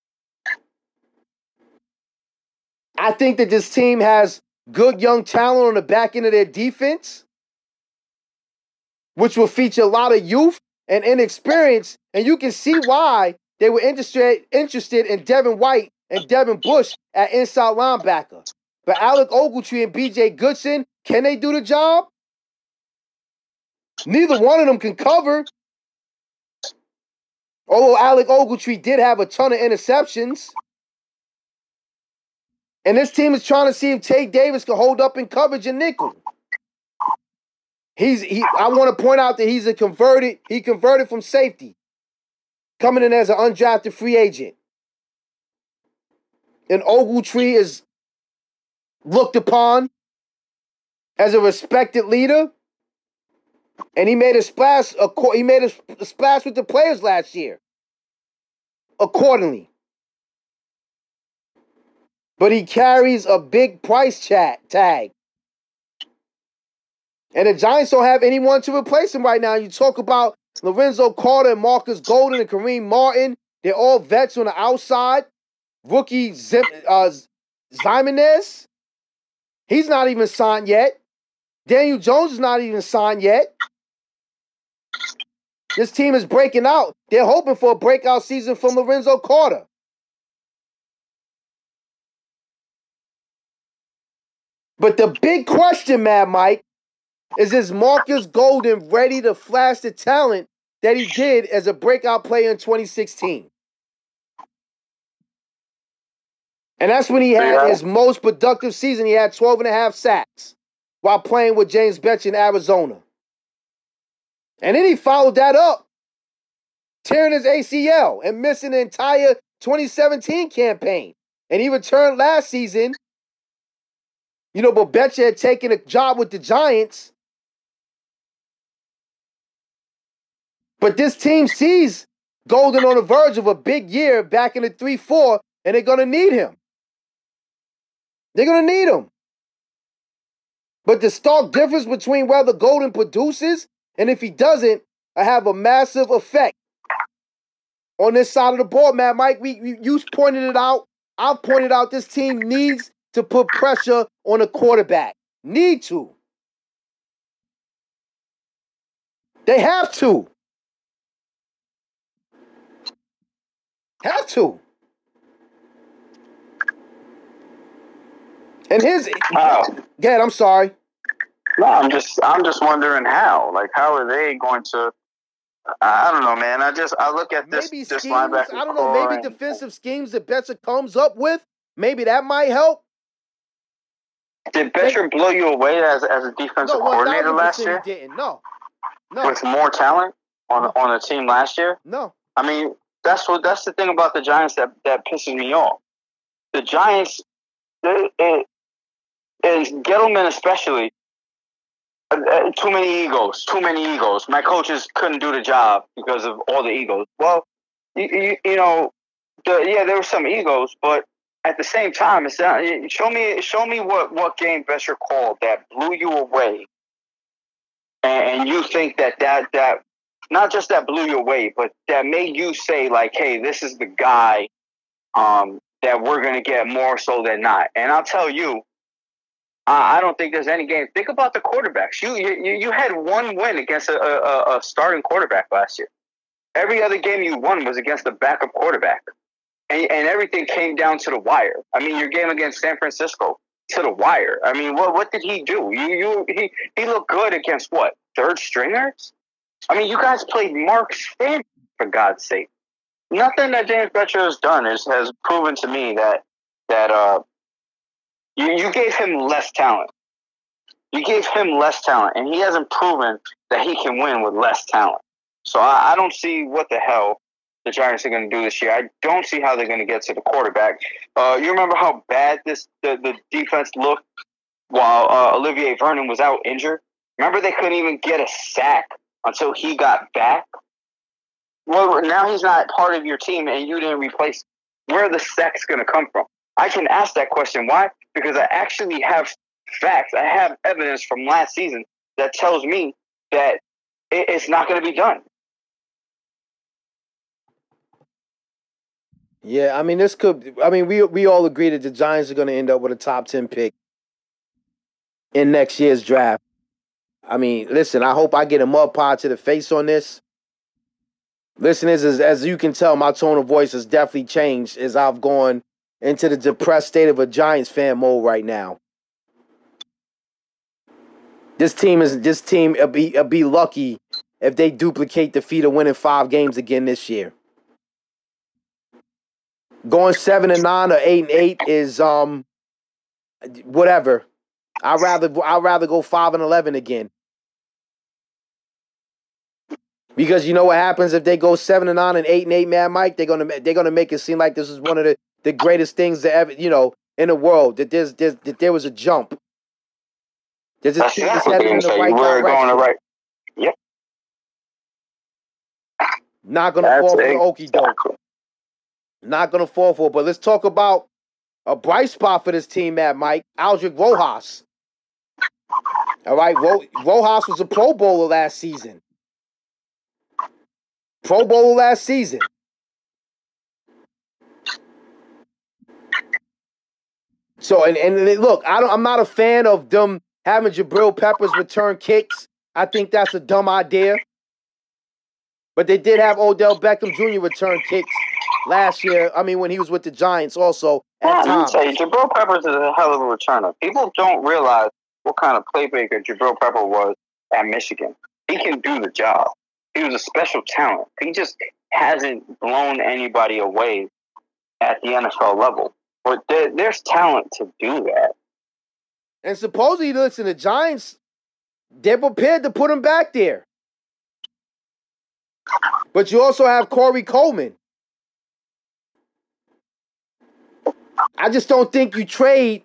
I think that this team has good young talent on the back end of their defense, which will feature a lot of youth and inexperience. And you can see why they were interested, interested in Devin White and Devin Bush at inside linebacker. But Alec Ogletree and B J Goodson, can they do the job? Neither one of them can cover. Although Alec Ogletree did have a ton of interceptions. And this team is trying to see if Tate Davis can hold up in coverage and nickel. He's he I want to point out that he's a converted, he converted from safety, coming in as an undrafted free agent. And Ogletree is looked upon as a respected leader. And he made a splash. He made a splash with the players last year. Accordingly. But he carries a big price chat tag. And the Giants don't have anyone to replace him right now. You talk about Lorenzo Carter and Marcus Golden and Kareem Martin. They're all vets on the outside. Rookie Zim, uh, Zimenez. He's not even signed yet. Daniel Jones is not even signed yet. This team is breaking out. They're hoping for a breakout season from Lorenzo Carter. But the big question, Mad Mike, is is Marcus Golden ready to flash the talent that he did as a breakout player in twenty sixteen? And that's when he had yeah. his most productive season. He had twelve and a half sacks while playing with James Betch in Arizona. And then he followed that up, tearing his A C L and missing the entire twenty seventeen campaign. And he returned last season. You know, but Betcher had taken a job with the Giants. But this team sees Golden on the verge of a big year back in the three four, and they're going to need him. They're going to need him. But the stark difference between whether Golden produces and if he doesn't, I have a massive effect on this side of the ball, man. Mike, we, we you pointed it out. I've pointed out this team needs to put pressure on a quarterback. Need to. They have to. Have to. And his wow. Go ahead, I'm sorry. No, I'm just I'm just wondering how. Like, how are they going to? I don't know, man. I just I look at this maybe this schemes, linebacker. I don't know. Maybe and, defensive schemes that Betcher comes up with. Maybe that might help. Did Betcher blow you away as as a defensive no, coordinator last year? He didn't. No, no. With more talent on no. on the team last year? No. I mean, that's what that's the thing about the Giants that that pisses me off. The Giants, they, it, and Gettleman especially. Uh, too many egos. Too many egos. My coaches couldn't do the job because of all the egos. Well, you, you, you know, the, yeah, there were some egos, but at the same time, it's not, show me, show me what, what game Betcher called that blew you away, and, and you think that, that that not just that blew you away, but that made you say like, hey, this is the guy um, that we're gonna get more so than not. And I'll tell you. I don't think there's any game. Think about the quarterbacks. You you you had one win against a, a, a starting quarterback last year. Every other game you won was against a backup quarterback, and, and everything came down to the wire. I mean, your game against San Francisco to the wire. I mean, what what did he do? You you he he looked good against what, third stringers? I mean, you guys played Mark Stanton, for God's sake. Nothing that James Betcher has done is has proven to me that that uh. You, you gave him less talent. You gave him less talent, and he hasn't proven that he can win with less talent. So I, I don't see what the hell the Giants are going to do this year. I don't see how they're going to get to the quarterback. Uh, you remember how bad this the, the defense looked while uh, Olivier Vernon was out injured? Remember they couldn't even get a sack until he got back? Well, now he's not part of your team, and you didn't replace him. Where are the sacks going to come from? I can ask that question. Why? Because I actually have facts. I have evidence from last season that tells me that it, it's not going to be done. Yeah, I mean, this could. I mean, we we all agree that the Giants are going to end up with a top ten pick in next year's draft. I mean, listen, I hope I get a mud pie to the face on this. Listeners, as, as you can tell, my tone of voice has definitely changed as I've gone into the depressed state of a Giants fan mode right now. This team is this team will be, will be lucky if they duplicate the feat of winning five games again this year. Going seven and nine or eight and eight is um whatever. I'd rather I'd rather go five and eleven again. Because you know what happens if they go seven and nine and eight and eight, man, Mike? They're gonna they're gonna make it seem like this is one of the, the greatest things that ever, you know, in the world. That there's, there's that there was a jump. There's a team that's headed in the right we're direction. Going the right, Yep. Not going to fall for the okie doke. Not going to fall for it. But let's talk about a bright spot for this team, Mad Mike. Aldrick Rosas. All right, Ro- Rosas was a Pro Bowler last season. Pro Bowler last season. So, and, and look, I don't, I'm not a fan of them having Jabril Peppers return kicks. I think that's a dumb idea. But they did have Odell Beckham Junior return kicks last year. I mean, when he was with the Giants also at yeah, times. Say, Jabril Peppers is a hell of a returner. People don't realize what kind of playmaker Jabril Peppers was at Michigan. He can do the job. He was a special talent. He just hasn't blown anybody away at the N F L level. But there, there's talent to do that. And supposedly, listen, the Giants, they're prepared to put him back there. But you also have Corey Coleman. I just don't think you trade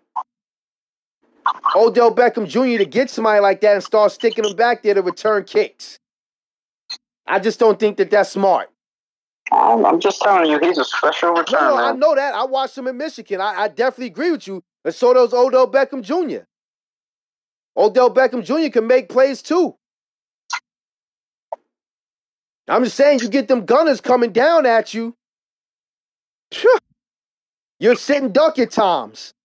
Odell Beckham Junior to get somebody like that and start sticking him back there to return kicks. I just don't think that that's smart. Um, I'm just telling you, he's a special returner. No, no, I know that. I watched him in Michigan. I, I definitely agree with you. And so does Odell Beckham Junior Odell Beckham Junior can make plays too. I'm just saying, you get them gunners coming down at you. Phew, you're sitting duck at times.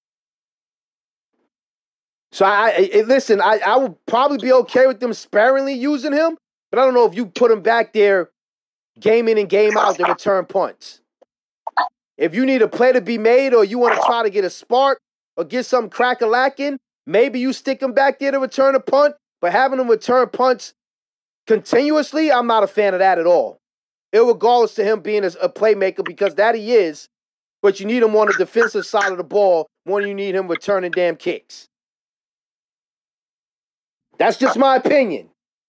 So I, I listen. I, I would probably be okay with them sparingly using him, but I don't know if you put him back there, game in and game out to return punts. If you need a play to be made, or you want to try to get a spark or get some crack-a-lacking, maybe you stick him back there to return a punt. But having him return punts continuously, I'm not a fan of that at all. Irregardless to him being a, a playmaker, because that he is, but you need him on the defensive side of the ball more than you need him returning damn kicks. That's just my opinion.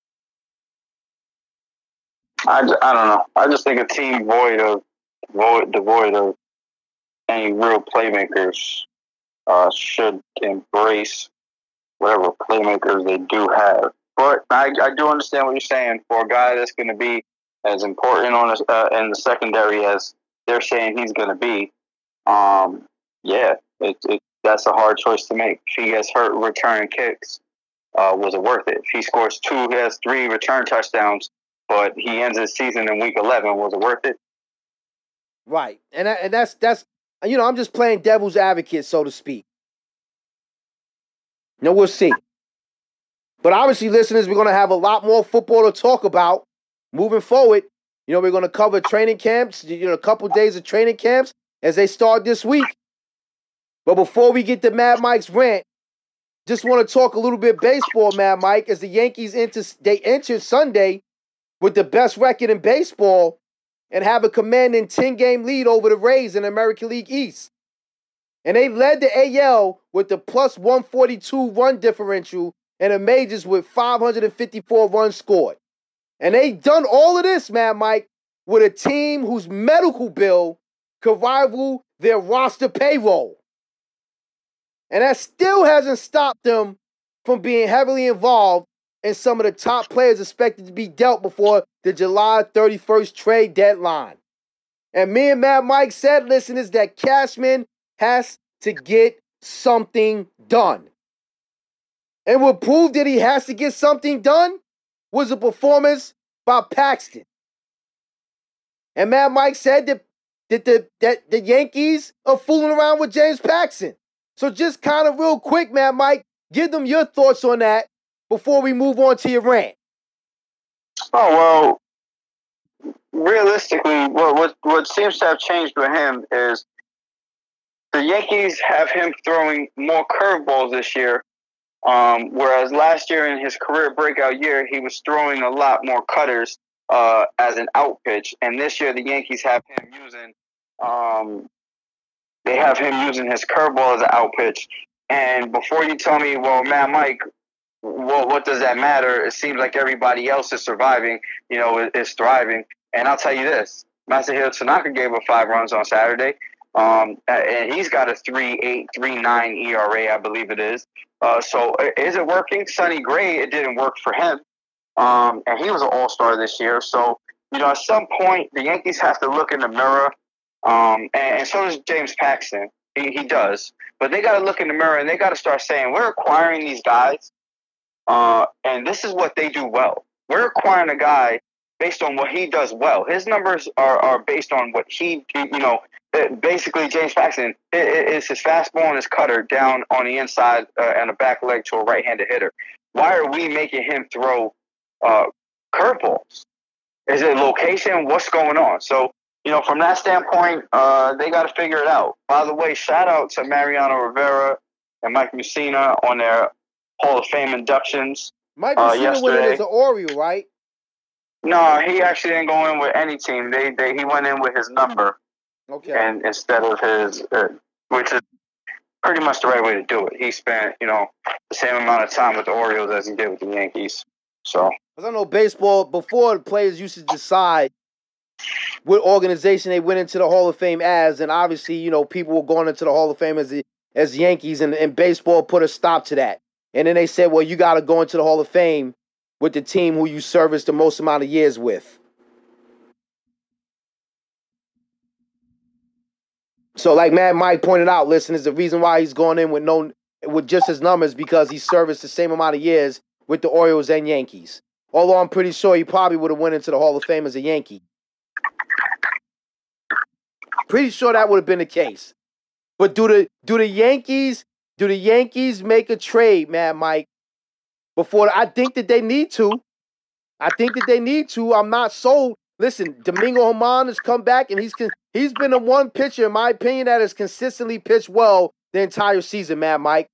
I, I don't know. I just think a team void of void devoid of any real playmakers uh, should embrace whatever playmakers they do have. But I, I do understand what you're saying. For a guy that's going to be as important on a, uh, in the secondary as they're saying he's going to be, um, yeah, it, it, that's a hard choice to make. If he gets hurt returning kicks, uh, was it worth it? If he scores two, he has three return touchdowns, but he ends his season in week eleven, was it worth it? Right, and that, and that's that's you know I'm just playing devil's advocate, so to speak. No, we'll see. But obviously, listeners, we're going to have a lot more football to talk about moving forward. You know, we're going to cover training camps, you know, a couple days of training camps as they start this week. But before we get to Mad Mike's rant, just want to talk a little bit baseball, Mad Mike, as the Yankees enter, they entered Sunday with the best record in baseball and have a commanding ten-game lead over the Rays in the American League East. And they led the A L with the plus one forty-two run differential and the majors with five hundred fifty-four runs scored. And they done all of this, Mad Mike, with a team whose medical bill could rival their roster payroll. And that still hasn't stopped them from being heavily involved in some of the top players expected to be dealt before the July thirty-first trade deadline. And me and Mad Mike said, listeners, that Cashman has to get something done. And what proved that he has to get something done was a performance by Paxton. And Mad Mike said that, that, the, that the Yankees are fooling around with James Paxton. So just kind of real quick, Mad Mike, give them your thoughts on that before we move on to your rant. Oh, well, realistically, what, what, what seems to have changed with him is the Yankees have him throwing more curveballs this year. Um, whereas last year in his career breakout year, he was throwing a lot more cutters uh, as an out pitch. And this year, the Yankees have him using, um, they have him using his curveball as an out pitch. And before you tell me, well, man, Mike, well, what does that matter? It seems like everybody else is surviving, you know, is thriving. And I'll tell you this, Masahiro Tanaka gave up five runs on Saturday. Um, and he's got a three point eight, three point nine E R A, I believe it is. Uh, so is it working? Sonny Gray, it didn't work for him. um, and he was an all-star this year. So, you know, at some point, the Yankees have to look in the mirror, um, and, and so does James Paxton. He, he does. But they got to look in the mirror, and they got to start saying, we're acquiring these guys, uh, and this is what they do well. We're acquiring a guy based on what he does well. His numbers are, are based on what he, you know, basically James Paxton is his fastball and his cutter down on the inside uh, and a back leg to a right-handed hitter. Why are we making him throw uh, curveballs? Is it location? What's going on? So, you know, from that standpoint, uh, they got to figure it out. By the way, shout out to Mariano Rivera and Mike Mussina on their Hall of Fame inductions. Mike Mussina uh, went in as an Oriole, right? No, he actually didn't go in with any team. They, they he went in with his number. Okay. And instead of his, uh, which is pretty much the right way to do it. He spent, you know, the same amount of time with the Orioles as he did with the Yankees. So. Because I know baseball, before the players used to decide what organization they went into the Hall of Fame as, and obviously, you know, people were going into the Hall of Fame as the, as Yankees, and, and baseball put a stop to that. And then they said, well, you got to go into the Hall of Fame with the team who you serviced the most amount of years with. So, like Mad Mike pointed out, listen, is the reason why he's going in with no, with just his numbers because he serviced the same amount of years with the Orioles and Yankees. Although I'm pretty sure he probably would have went into the Hall of Fame as a Yankee. Pretty sure that would have been the case. But do the do the Yankees do the Yankees make a trade, Mad Mike? Before I think that they need to. I think that they need to. I'm not sold. Listen, Domingo Germán has come back, and he's he's been the one pitcher, in my opinion, that has consistently pitched well the entire season, Mad Mike.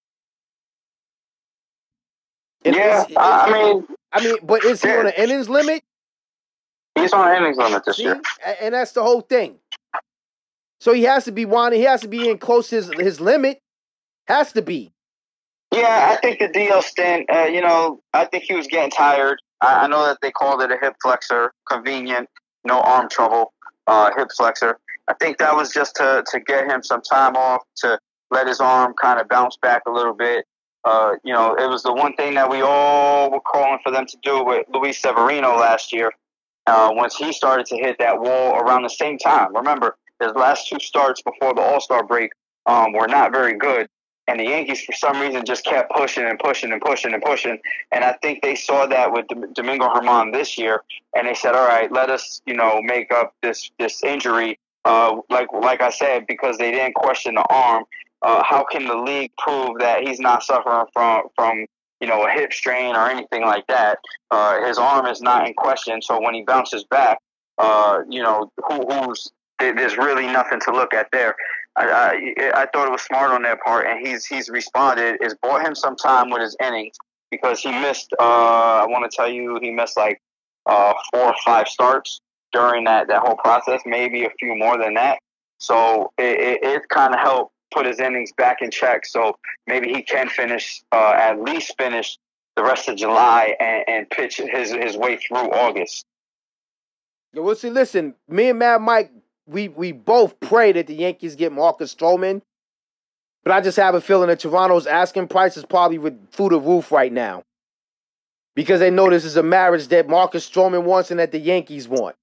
And yeah, is, I mean, I mean, but is he on an innings limit? He's on an innings limit this See? year, and that's the whole thing. So he has to be wanting. He has to be in close to his his limit. Has to be. Yeah, I think the D L stint. Uh, you know, I think he was getting tired. I know that they called it a hip flexor, convenient, no arm trouble, uh, hip flexor. I think that was just to, to get him some time off, to let his arm kind of bounce back a little bit. Uh, you know, it was the one thing that we all were calling for them to do with Luis Severino last year, uh, once he started to hit that wall around the same time. Remember, his last two starts before the All-Star break um, were not very good. And the Yankees, for some reason, just kept pushing and pushing and pushing and pushing. And I think they saw that with Domingo Germán this year, and they said, "All right, let us, you know, make up this this injury." Uh, like like I said, because they didn't question the arm. Uh, how can the league prove that he's not suffering from from you know a hip strain or anything like that? Uh, his arm is not in question. So when he bounces back, uh, you know, who, who's there's really nothing to look at there. I, I I thought it was smart on their part, and he's he's responded. It's bought him some time with his innings because he missed. Uh, I want to tell you, he missed like uh, four or five starts during that, that whole process, maybe a few more than that. So it, it, it kind of helped put his innings back in check. So maybe he can finish, uh, at least finish the rest of July and, and pitch his his way through August. Yeah, well, see, listen, me and Mad Mike. We we both pray that the Yankees get Marcus Stroman, but I just have a feeling that Toronto's asking price is probably through the roof right now because they know this is a marriage that Marcus Stroman wants and that the Yankees want.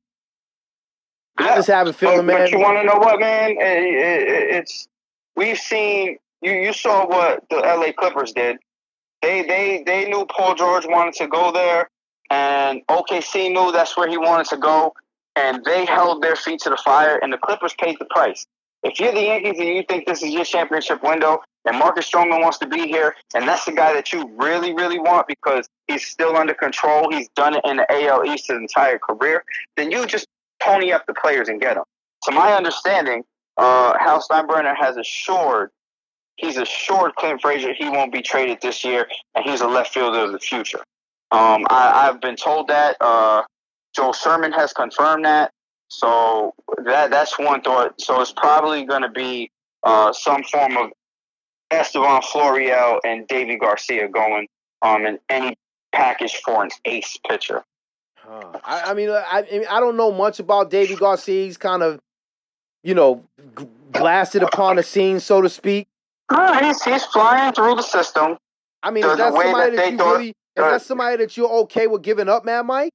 Yeah. I just have a feeling, but, man. But you want to know what, man? It, it, it's we've seen you. You saw what the L A Clippers did. They they they knew Paul George wanted to go there, and O K C knew that's where he wanted to go. And they held their feet to the fire, and the Clippers paid the price. If you're the Yankees and you think this is your championship window, and Marcus Stroman wants to be here, and that's the guy that you really, really want because he's still under control, he's done it in the A L East his entire career, then you just pony up the players and get them. To my understanding, uh, Hal Steinbrenner has assured, he's assured Clint Frazier he won't be traded this year, and he's a left fielder of the future. Um, I, I've been told that. Uh, Joel Sherman has confirmed that, so that that's one thought. So it's probably going to be uh, some form of Estevan Florial and Davy Garcia going um, in any package for an ace pitcher. Huh. I, I mean, I I don't know much about Davy Garcia. He's kind of, you know, g- blasted upon the scene, so to speak. Uh, he's he's flying through the system. I mean, the, is that the way somebody that that they you thought, really that somebody that you're okay with giving up, Mad Mike?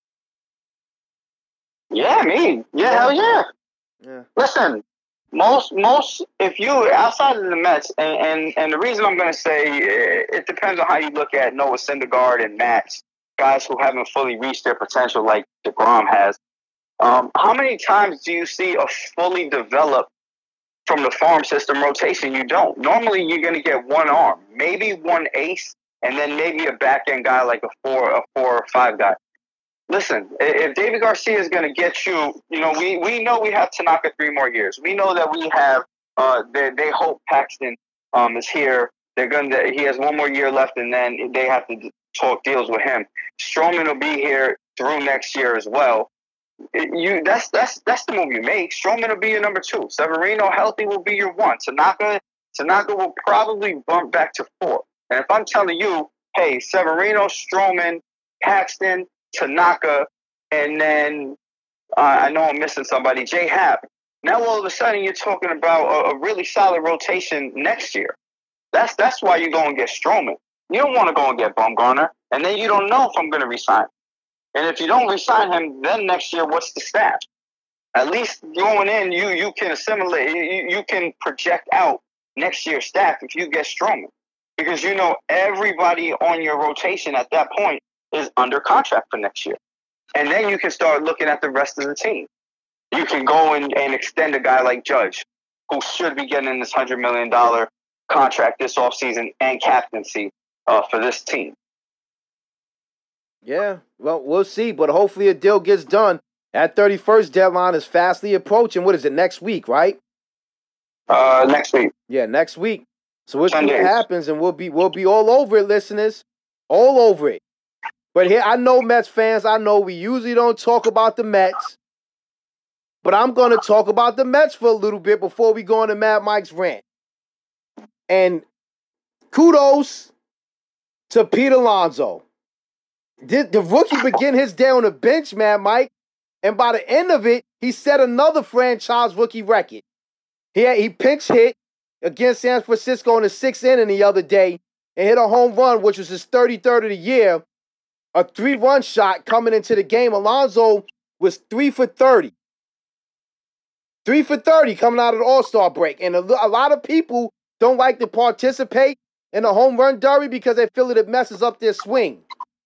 Yeah, me. Yeah, yeah. hell yeah. Yeah. Listen, most most if you outside of the Mets, and and, and the reason I'm going to say it, it depends on how you look at Noah Syndergaard and Max, guys who haven't fully reached their potential like DeGrom has. Um, how many times do you see a fully developed from the farm system rotation? You don't. Normally, you're going to get one arm, maybe one ace, and then maybe a back end guy like a four, a four or five guy. Listen, if David Garcia is going to get you, you know, we, we know we have Tanaka three more years. We know that we have. Uh, they, they hope Paxton um is here. They're going to. He has one more year left, and then they have to talk deals with him. Stroman will be here through next year as well. You that's that's that's the move you make. Stroman will be your number two. Severino healthy will be your one. Tanaka Tanaka will probably bump back to four. And if I'm telling you, hey, Severino, Stroman, Paxton, Tanaka, and then uh, I know I'm missing somebody, J Happ. Now all of a sudden you're talking about a, a really solid rotation next year. That's that's why you go and get Stroman. You don't want to go and get Bumgarner, and then you don't know if I'm going to resign. And if you don't resign him, then next year, what's the staff? At least going in, you you can assimilate, you, you can project out next year's staff if you get Stroman. Because you know everybody on your rotation at that point is under contract for next year. And then you can start looking at the rest of the team. You can go and, and extend a guy like Judge, who should be getting this one hundred million dollars contract this offseason and captaincy uh, for this team. Yeah, well, we'll see, but hopefully a deal gets done. That thirty-first deadline is fastly approaching. What is it, next week, right? Uh, next week. Yeah, next week. So we'll see what happens, and we'll be we'll be all over it, listeners. All over it. But here, I know Mets fans, I know we usually don't talk about the Mets, but I'm going to talk about the Mets for a little bit before we go into Mad Mike's rant. And kudos to Pete Alonso. Did the rookie begin his day on the bench, man, Mike? And by the end of it, he set another franchise rookie record. He, had, he pinch hit against San Francisco in the sixth inning the other day and hit a home run, which was his thirty-third of the year, a three-run shot coming into the game. Alonso was three for thirty. Three for thirty coming out of the All-Star break. And a, a lot of people don't like to participate in the home run derby because they feel that it messes up their swing.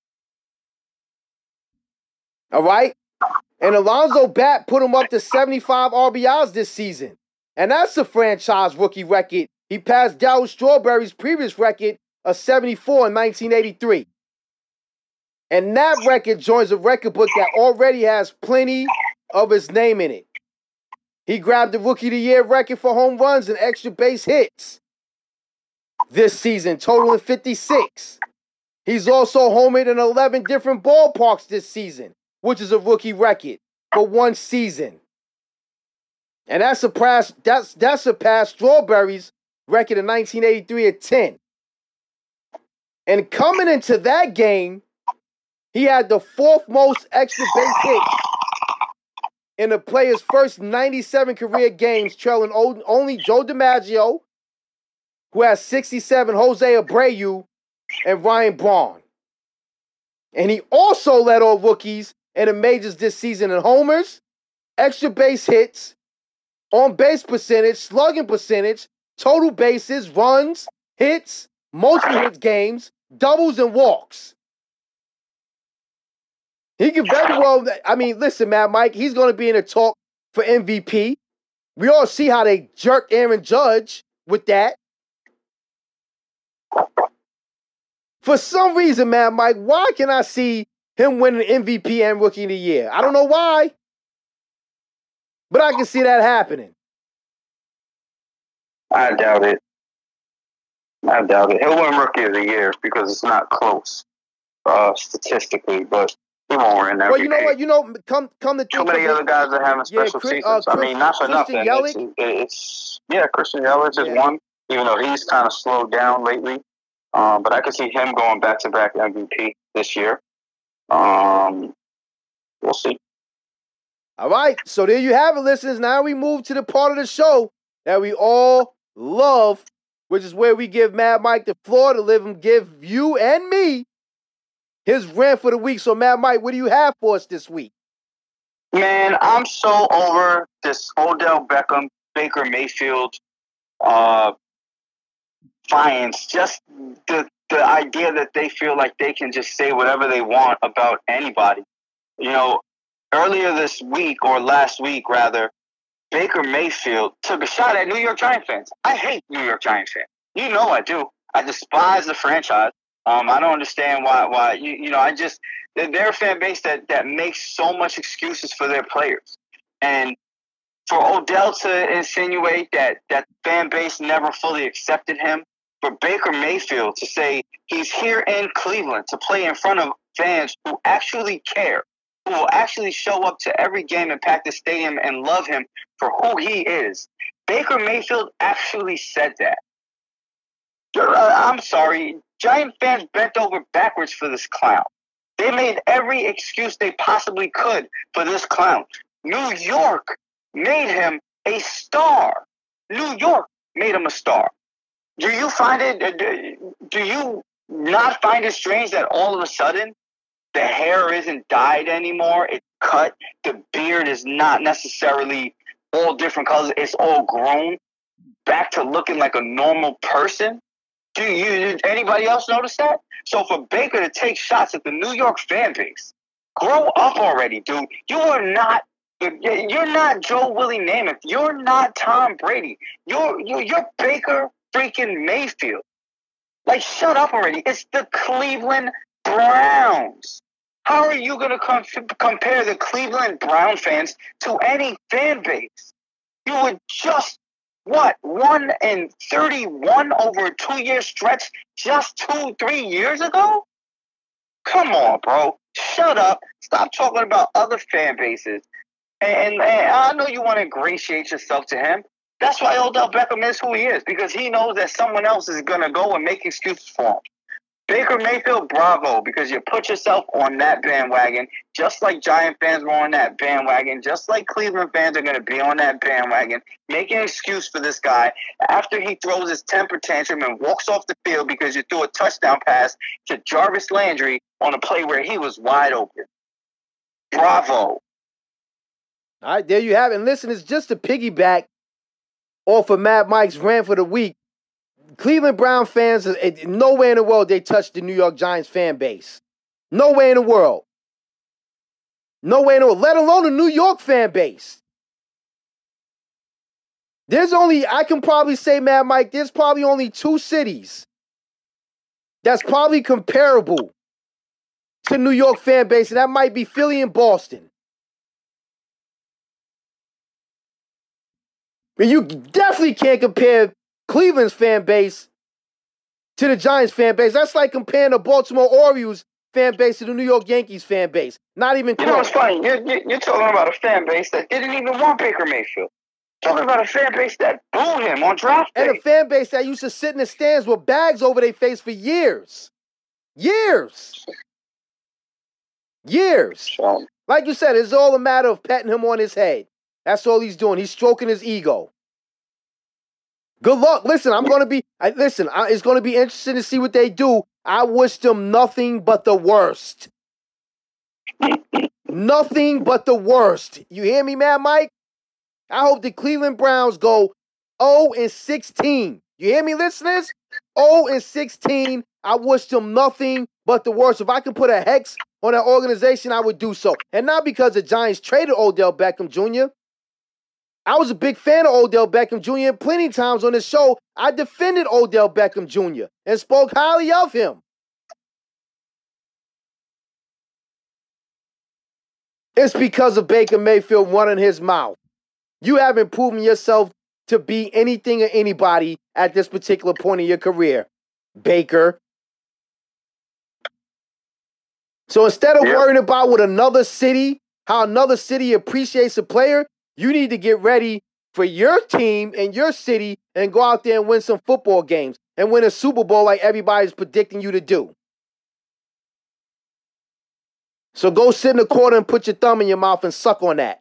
All right? And Alonso bat put him up to seventy-five R B Is this season. And that's a franchise rookie record. He passed Darryl Strawberry's previous record of seventy-four in nineteen eighty-three. And that record joins a record book that already has plenty of his name in it. He grabbed the Rookie of the Year record for home runs and extra base hits this season, totaling fifty-six. He's also homered in eleven different ballparks this season, which is a rookie record for one season. And that surpassed, that's, that surpassed Strawberry's record in nineteen eighty-three at ten. And coming into that game, he had the fourth most extra base hits in the player's first ninety-seven career games, trailing only Joe DiMaggio, who has sixty-seven, Jose Abreu, and Ryan Braun. And he also led all rookies in the majors this season in homers, extra base hits, on-base percentage, slugging percentage, total bases, runs, hits, multi-hit games, doubles, and walks. He can very well, I mean, listen, man, Mike, he's going to be in a talk for M V P. We all see how they jerked Aaron Judge with that. For some reason, man, Mike, why can I see him winning M V P and Rookie of the Year? I don't know why, but I can see that happening. I doubt it. I doubt it. He'll win Rookie of the Year because it's not close uh, statistically, but he won't win every Well, you know day. what? You know, come come to Too think many of other it, guys are having Yeah, special Chris- seasons. uh, I Chris- mean, not for Christian nothing. It's, it's yeah, Christian Yelich is Yeah. one, even though he's kind of slowed down lately. Um, but I could see him going back to back M V P this year. Um, we'll see. All right, so there you have it, listeners. Now we move to the part of the show that we all love, which is where we give Mad Mike the floor to live and give you and me his rant for the week. So, Mad Mike, what do you have for us this week? Man, I'm so over this Odell Beckham, Baker Mayfield uh, defiance. Just the the idea that they feel like they can just say whatever they want about anybody. You know, earlier this week, or last week rather, Baker Mayfield took a shot at New York Giants fans. I hate New York Giants fans. You know I do. I despise the franchise. Um, I don't understand why. Why you, you know? I just they're a fan base that that makes so much excuses for their players, and for Odell to insinuate that that fan base never fully accepted him, for Baker Mayfield to say he's here in Cleveland to play in front of fans who actually care, who will actually show up to every game and pack the stadium and love him for who he is. Baker Mayfield actually said that. I'm sorry. Giant fans bent over backwards for this clown. They made every excuse they possibly could for this clown. New York made him a star. New York made him a star. Do you find it, do you not find it strange that all of a sudden the hair isn't dyed anymore? It's cut. The beard is not necessarily all different colors. It's all grown back to looking like a normal person. Do you, did anybody else notice that? So for Baker to take shots at the New York fan base, grow up already, dude. You are not, you're not Joe Willie Namath. You're not Tom Brady. You're, you're, you're Baker freaking Mayfield. Like, shut up already. It's the Cleveland Browns. How are you going to com- compare the Cleveland Brown fans to any fan base? You would just, what, one and thirty-one over a two-year stretch just two, three years ago? Come on, bro. Shut up. Stop talking about other fan bases. And, and I know you want to ingratiate yourself to him. That's why Odell Beckham is who he is, because he knows that someone else is going to go and make excuses for him. Baker Mayfield, bravo, because you put yourself on that bandwagon, just like Giant fans were on that bandwagon, just like Cleveland fans are going to be on that bandwagon, make an excuse for this guy after he throws his temper tantrum and walks off the field because you threw a touchdown pass to Jarvis Landry on a play where he was wide open. Bravo. All right, there you have it. And listen, it's just a piggyback off of Mad Mike's rant for the week. Cleveland Brown fans, nowhere in the world they touch the New York Giants fan base. Nowhere in the world. Nowhere in the world, let alone the New York fan base. There's only, I can probably say, Mad Mike, there's probably only two cities that's probably comparable to New York fan base, and that might be Philly and Boston. But you definitely can't compare Cleveland's fan base to the Giants fan base. That's like comparing the Baltimore Orioles fan base to the New York Yankees fan base. Not even close. You know what's funny? You're, you're talking about a fan base that didn't even want Baker Mayfield. Talking about a fan base that booed him on draft day. And a fan base that used to sit in the stands with bags over their face for years. Years. Years. Like you said, it's all a matter of patting him on his head. That's all he's doing. He's stroking his ego. Good luck. Listen, I'm going to be, I, listen, I, it's going to be interesting to see what they do. I wish them nothing but the worst. Nothing but the worst. You hear me, Mad Mike? I hope the Cleveland Browns go oh and sixteen. You hear me, listeners? oh and sixteen. I wish them nothing but the worst. If I could put a hex on that organization, I would do so. And not because the Giants traded Odell Beckham Junior I was a big fan of Odell Beckham Junior Plenty of times on this show, I defended Odell Beckham Junior and spoke highly of him. It's because of Baker Mayfield running his mouth. You haven't proven yourself to be anything or anybody at this particular point in your career, Baker. So instead of yep. worrying about what another city, how another city appreciates a player, you need to get ready for your team and your city and go out there and win some football games and win a Super Bowl like everybody's predicting you to do. So go sit in the corner and put your thumb in your mouth and suck on that.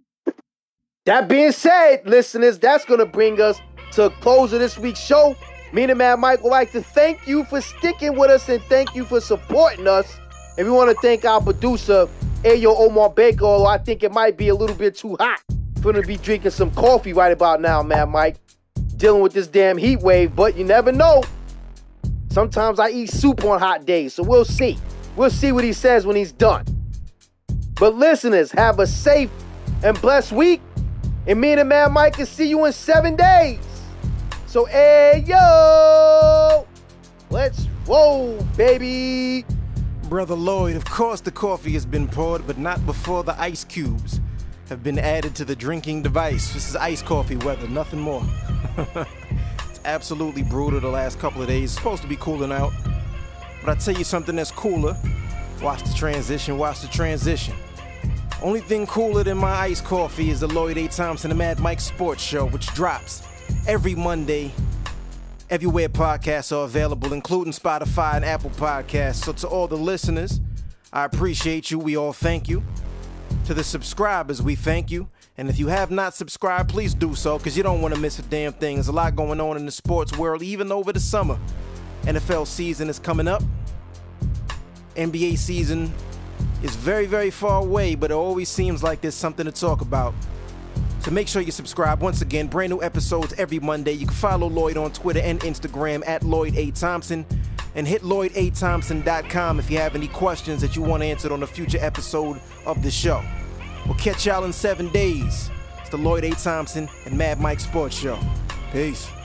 That being said, listeners, that's going to bring us to a close of this week's show. Me and Mad Mike would like to thank you for sticking with us and thank you for supporting us. And we want to thank our producer, Ayo Omar Baker, although I think it might be a little bit too hot for him to be drinking some coffee right about now, Mad Mike. Dealing with this damn heat wave, but you never know. Sometimes I eat soup on hot days, so we'll see. We'll see what he says when he's done. But listeners, have a safe and blessed week. And me and the Mad Mike can see you in seven days. So, hey, yo, let's roll, baby. Brother Lloyd, of course the coffee has been poured, but not before the ice cubes have been added to the drinking device. This is iced coffee weather, nothing more. It's absolutely brutal the last couple of days. It's supposed to be cooling out. But I tell you something that's cooler. Watch the transition, watch the transition. Only thing cooler than my iced coffee is the Lloyd A. Thompson and Mad Mike Sports Show, which drops every Monday. Everywhere podcasts are available, including Spotify and Apple Podcasts. So to all the listeners, I appreciate you. We all thank you. To the subscribers, we thank you. And if you have not subscribed, please do so, because you don't want to miss a damn thing. There's a lot going on in the sports world, even over the summer. N F L season is coming up. N B A season is very, very far away, but it always seems like there's something to talk about. So make sure you subscribe. Once again, brand new episodes every Monday. You can follow Lloyd on Twitter and Instagram at Lloyd A. Thompson. And hit Lloyd A Thompson dot com if you have any questions that you want answered on a future episode of the show. We'll catch y'all in seven days. It's the Lloyd A. Thompson and Mad Mike Sports Show. Peace.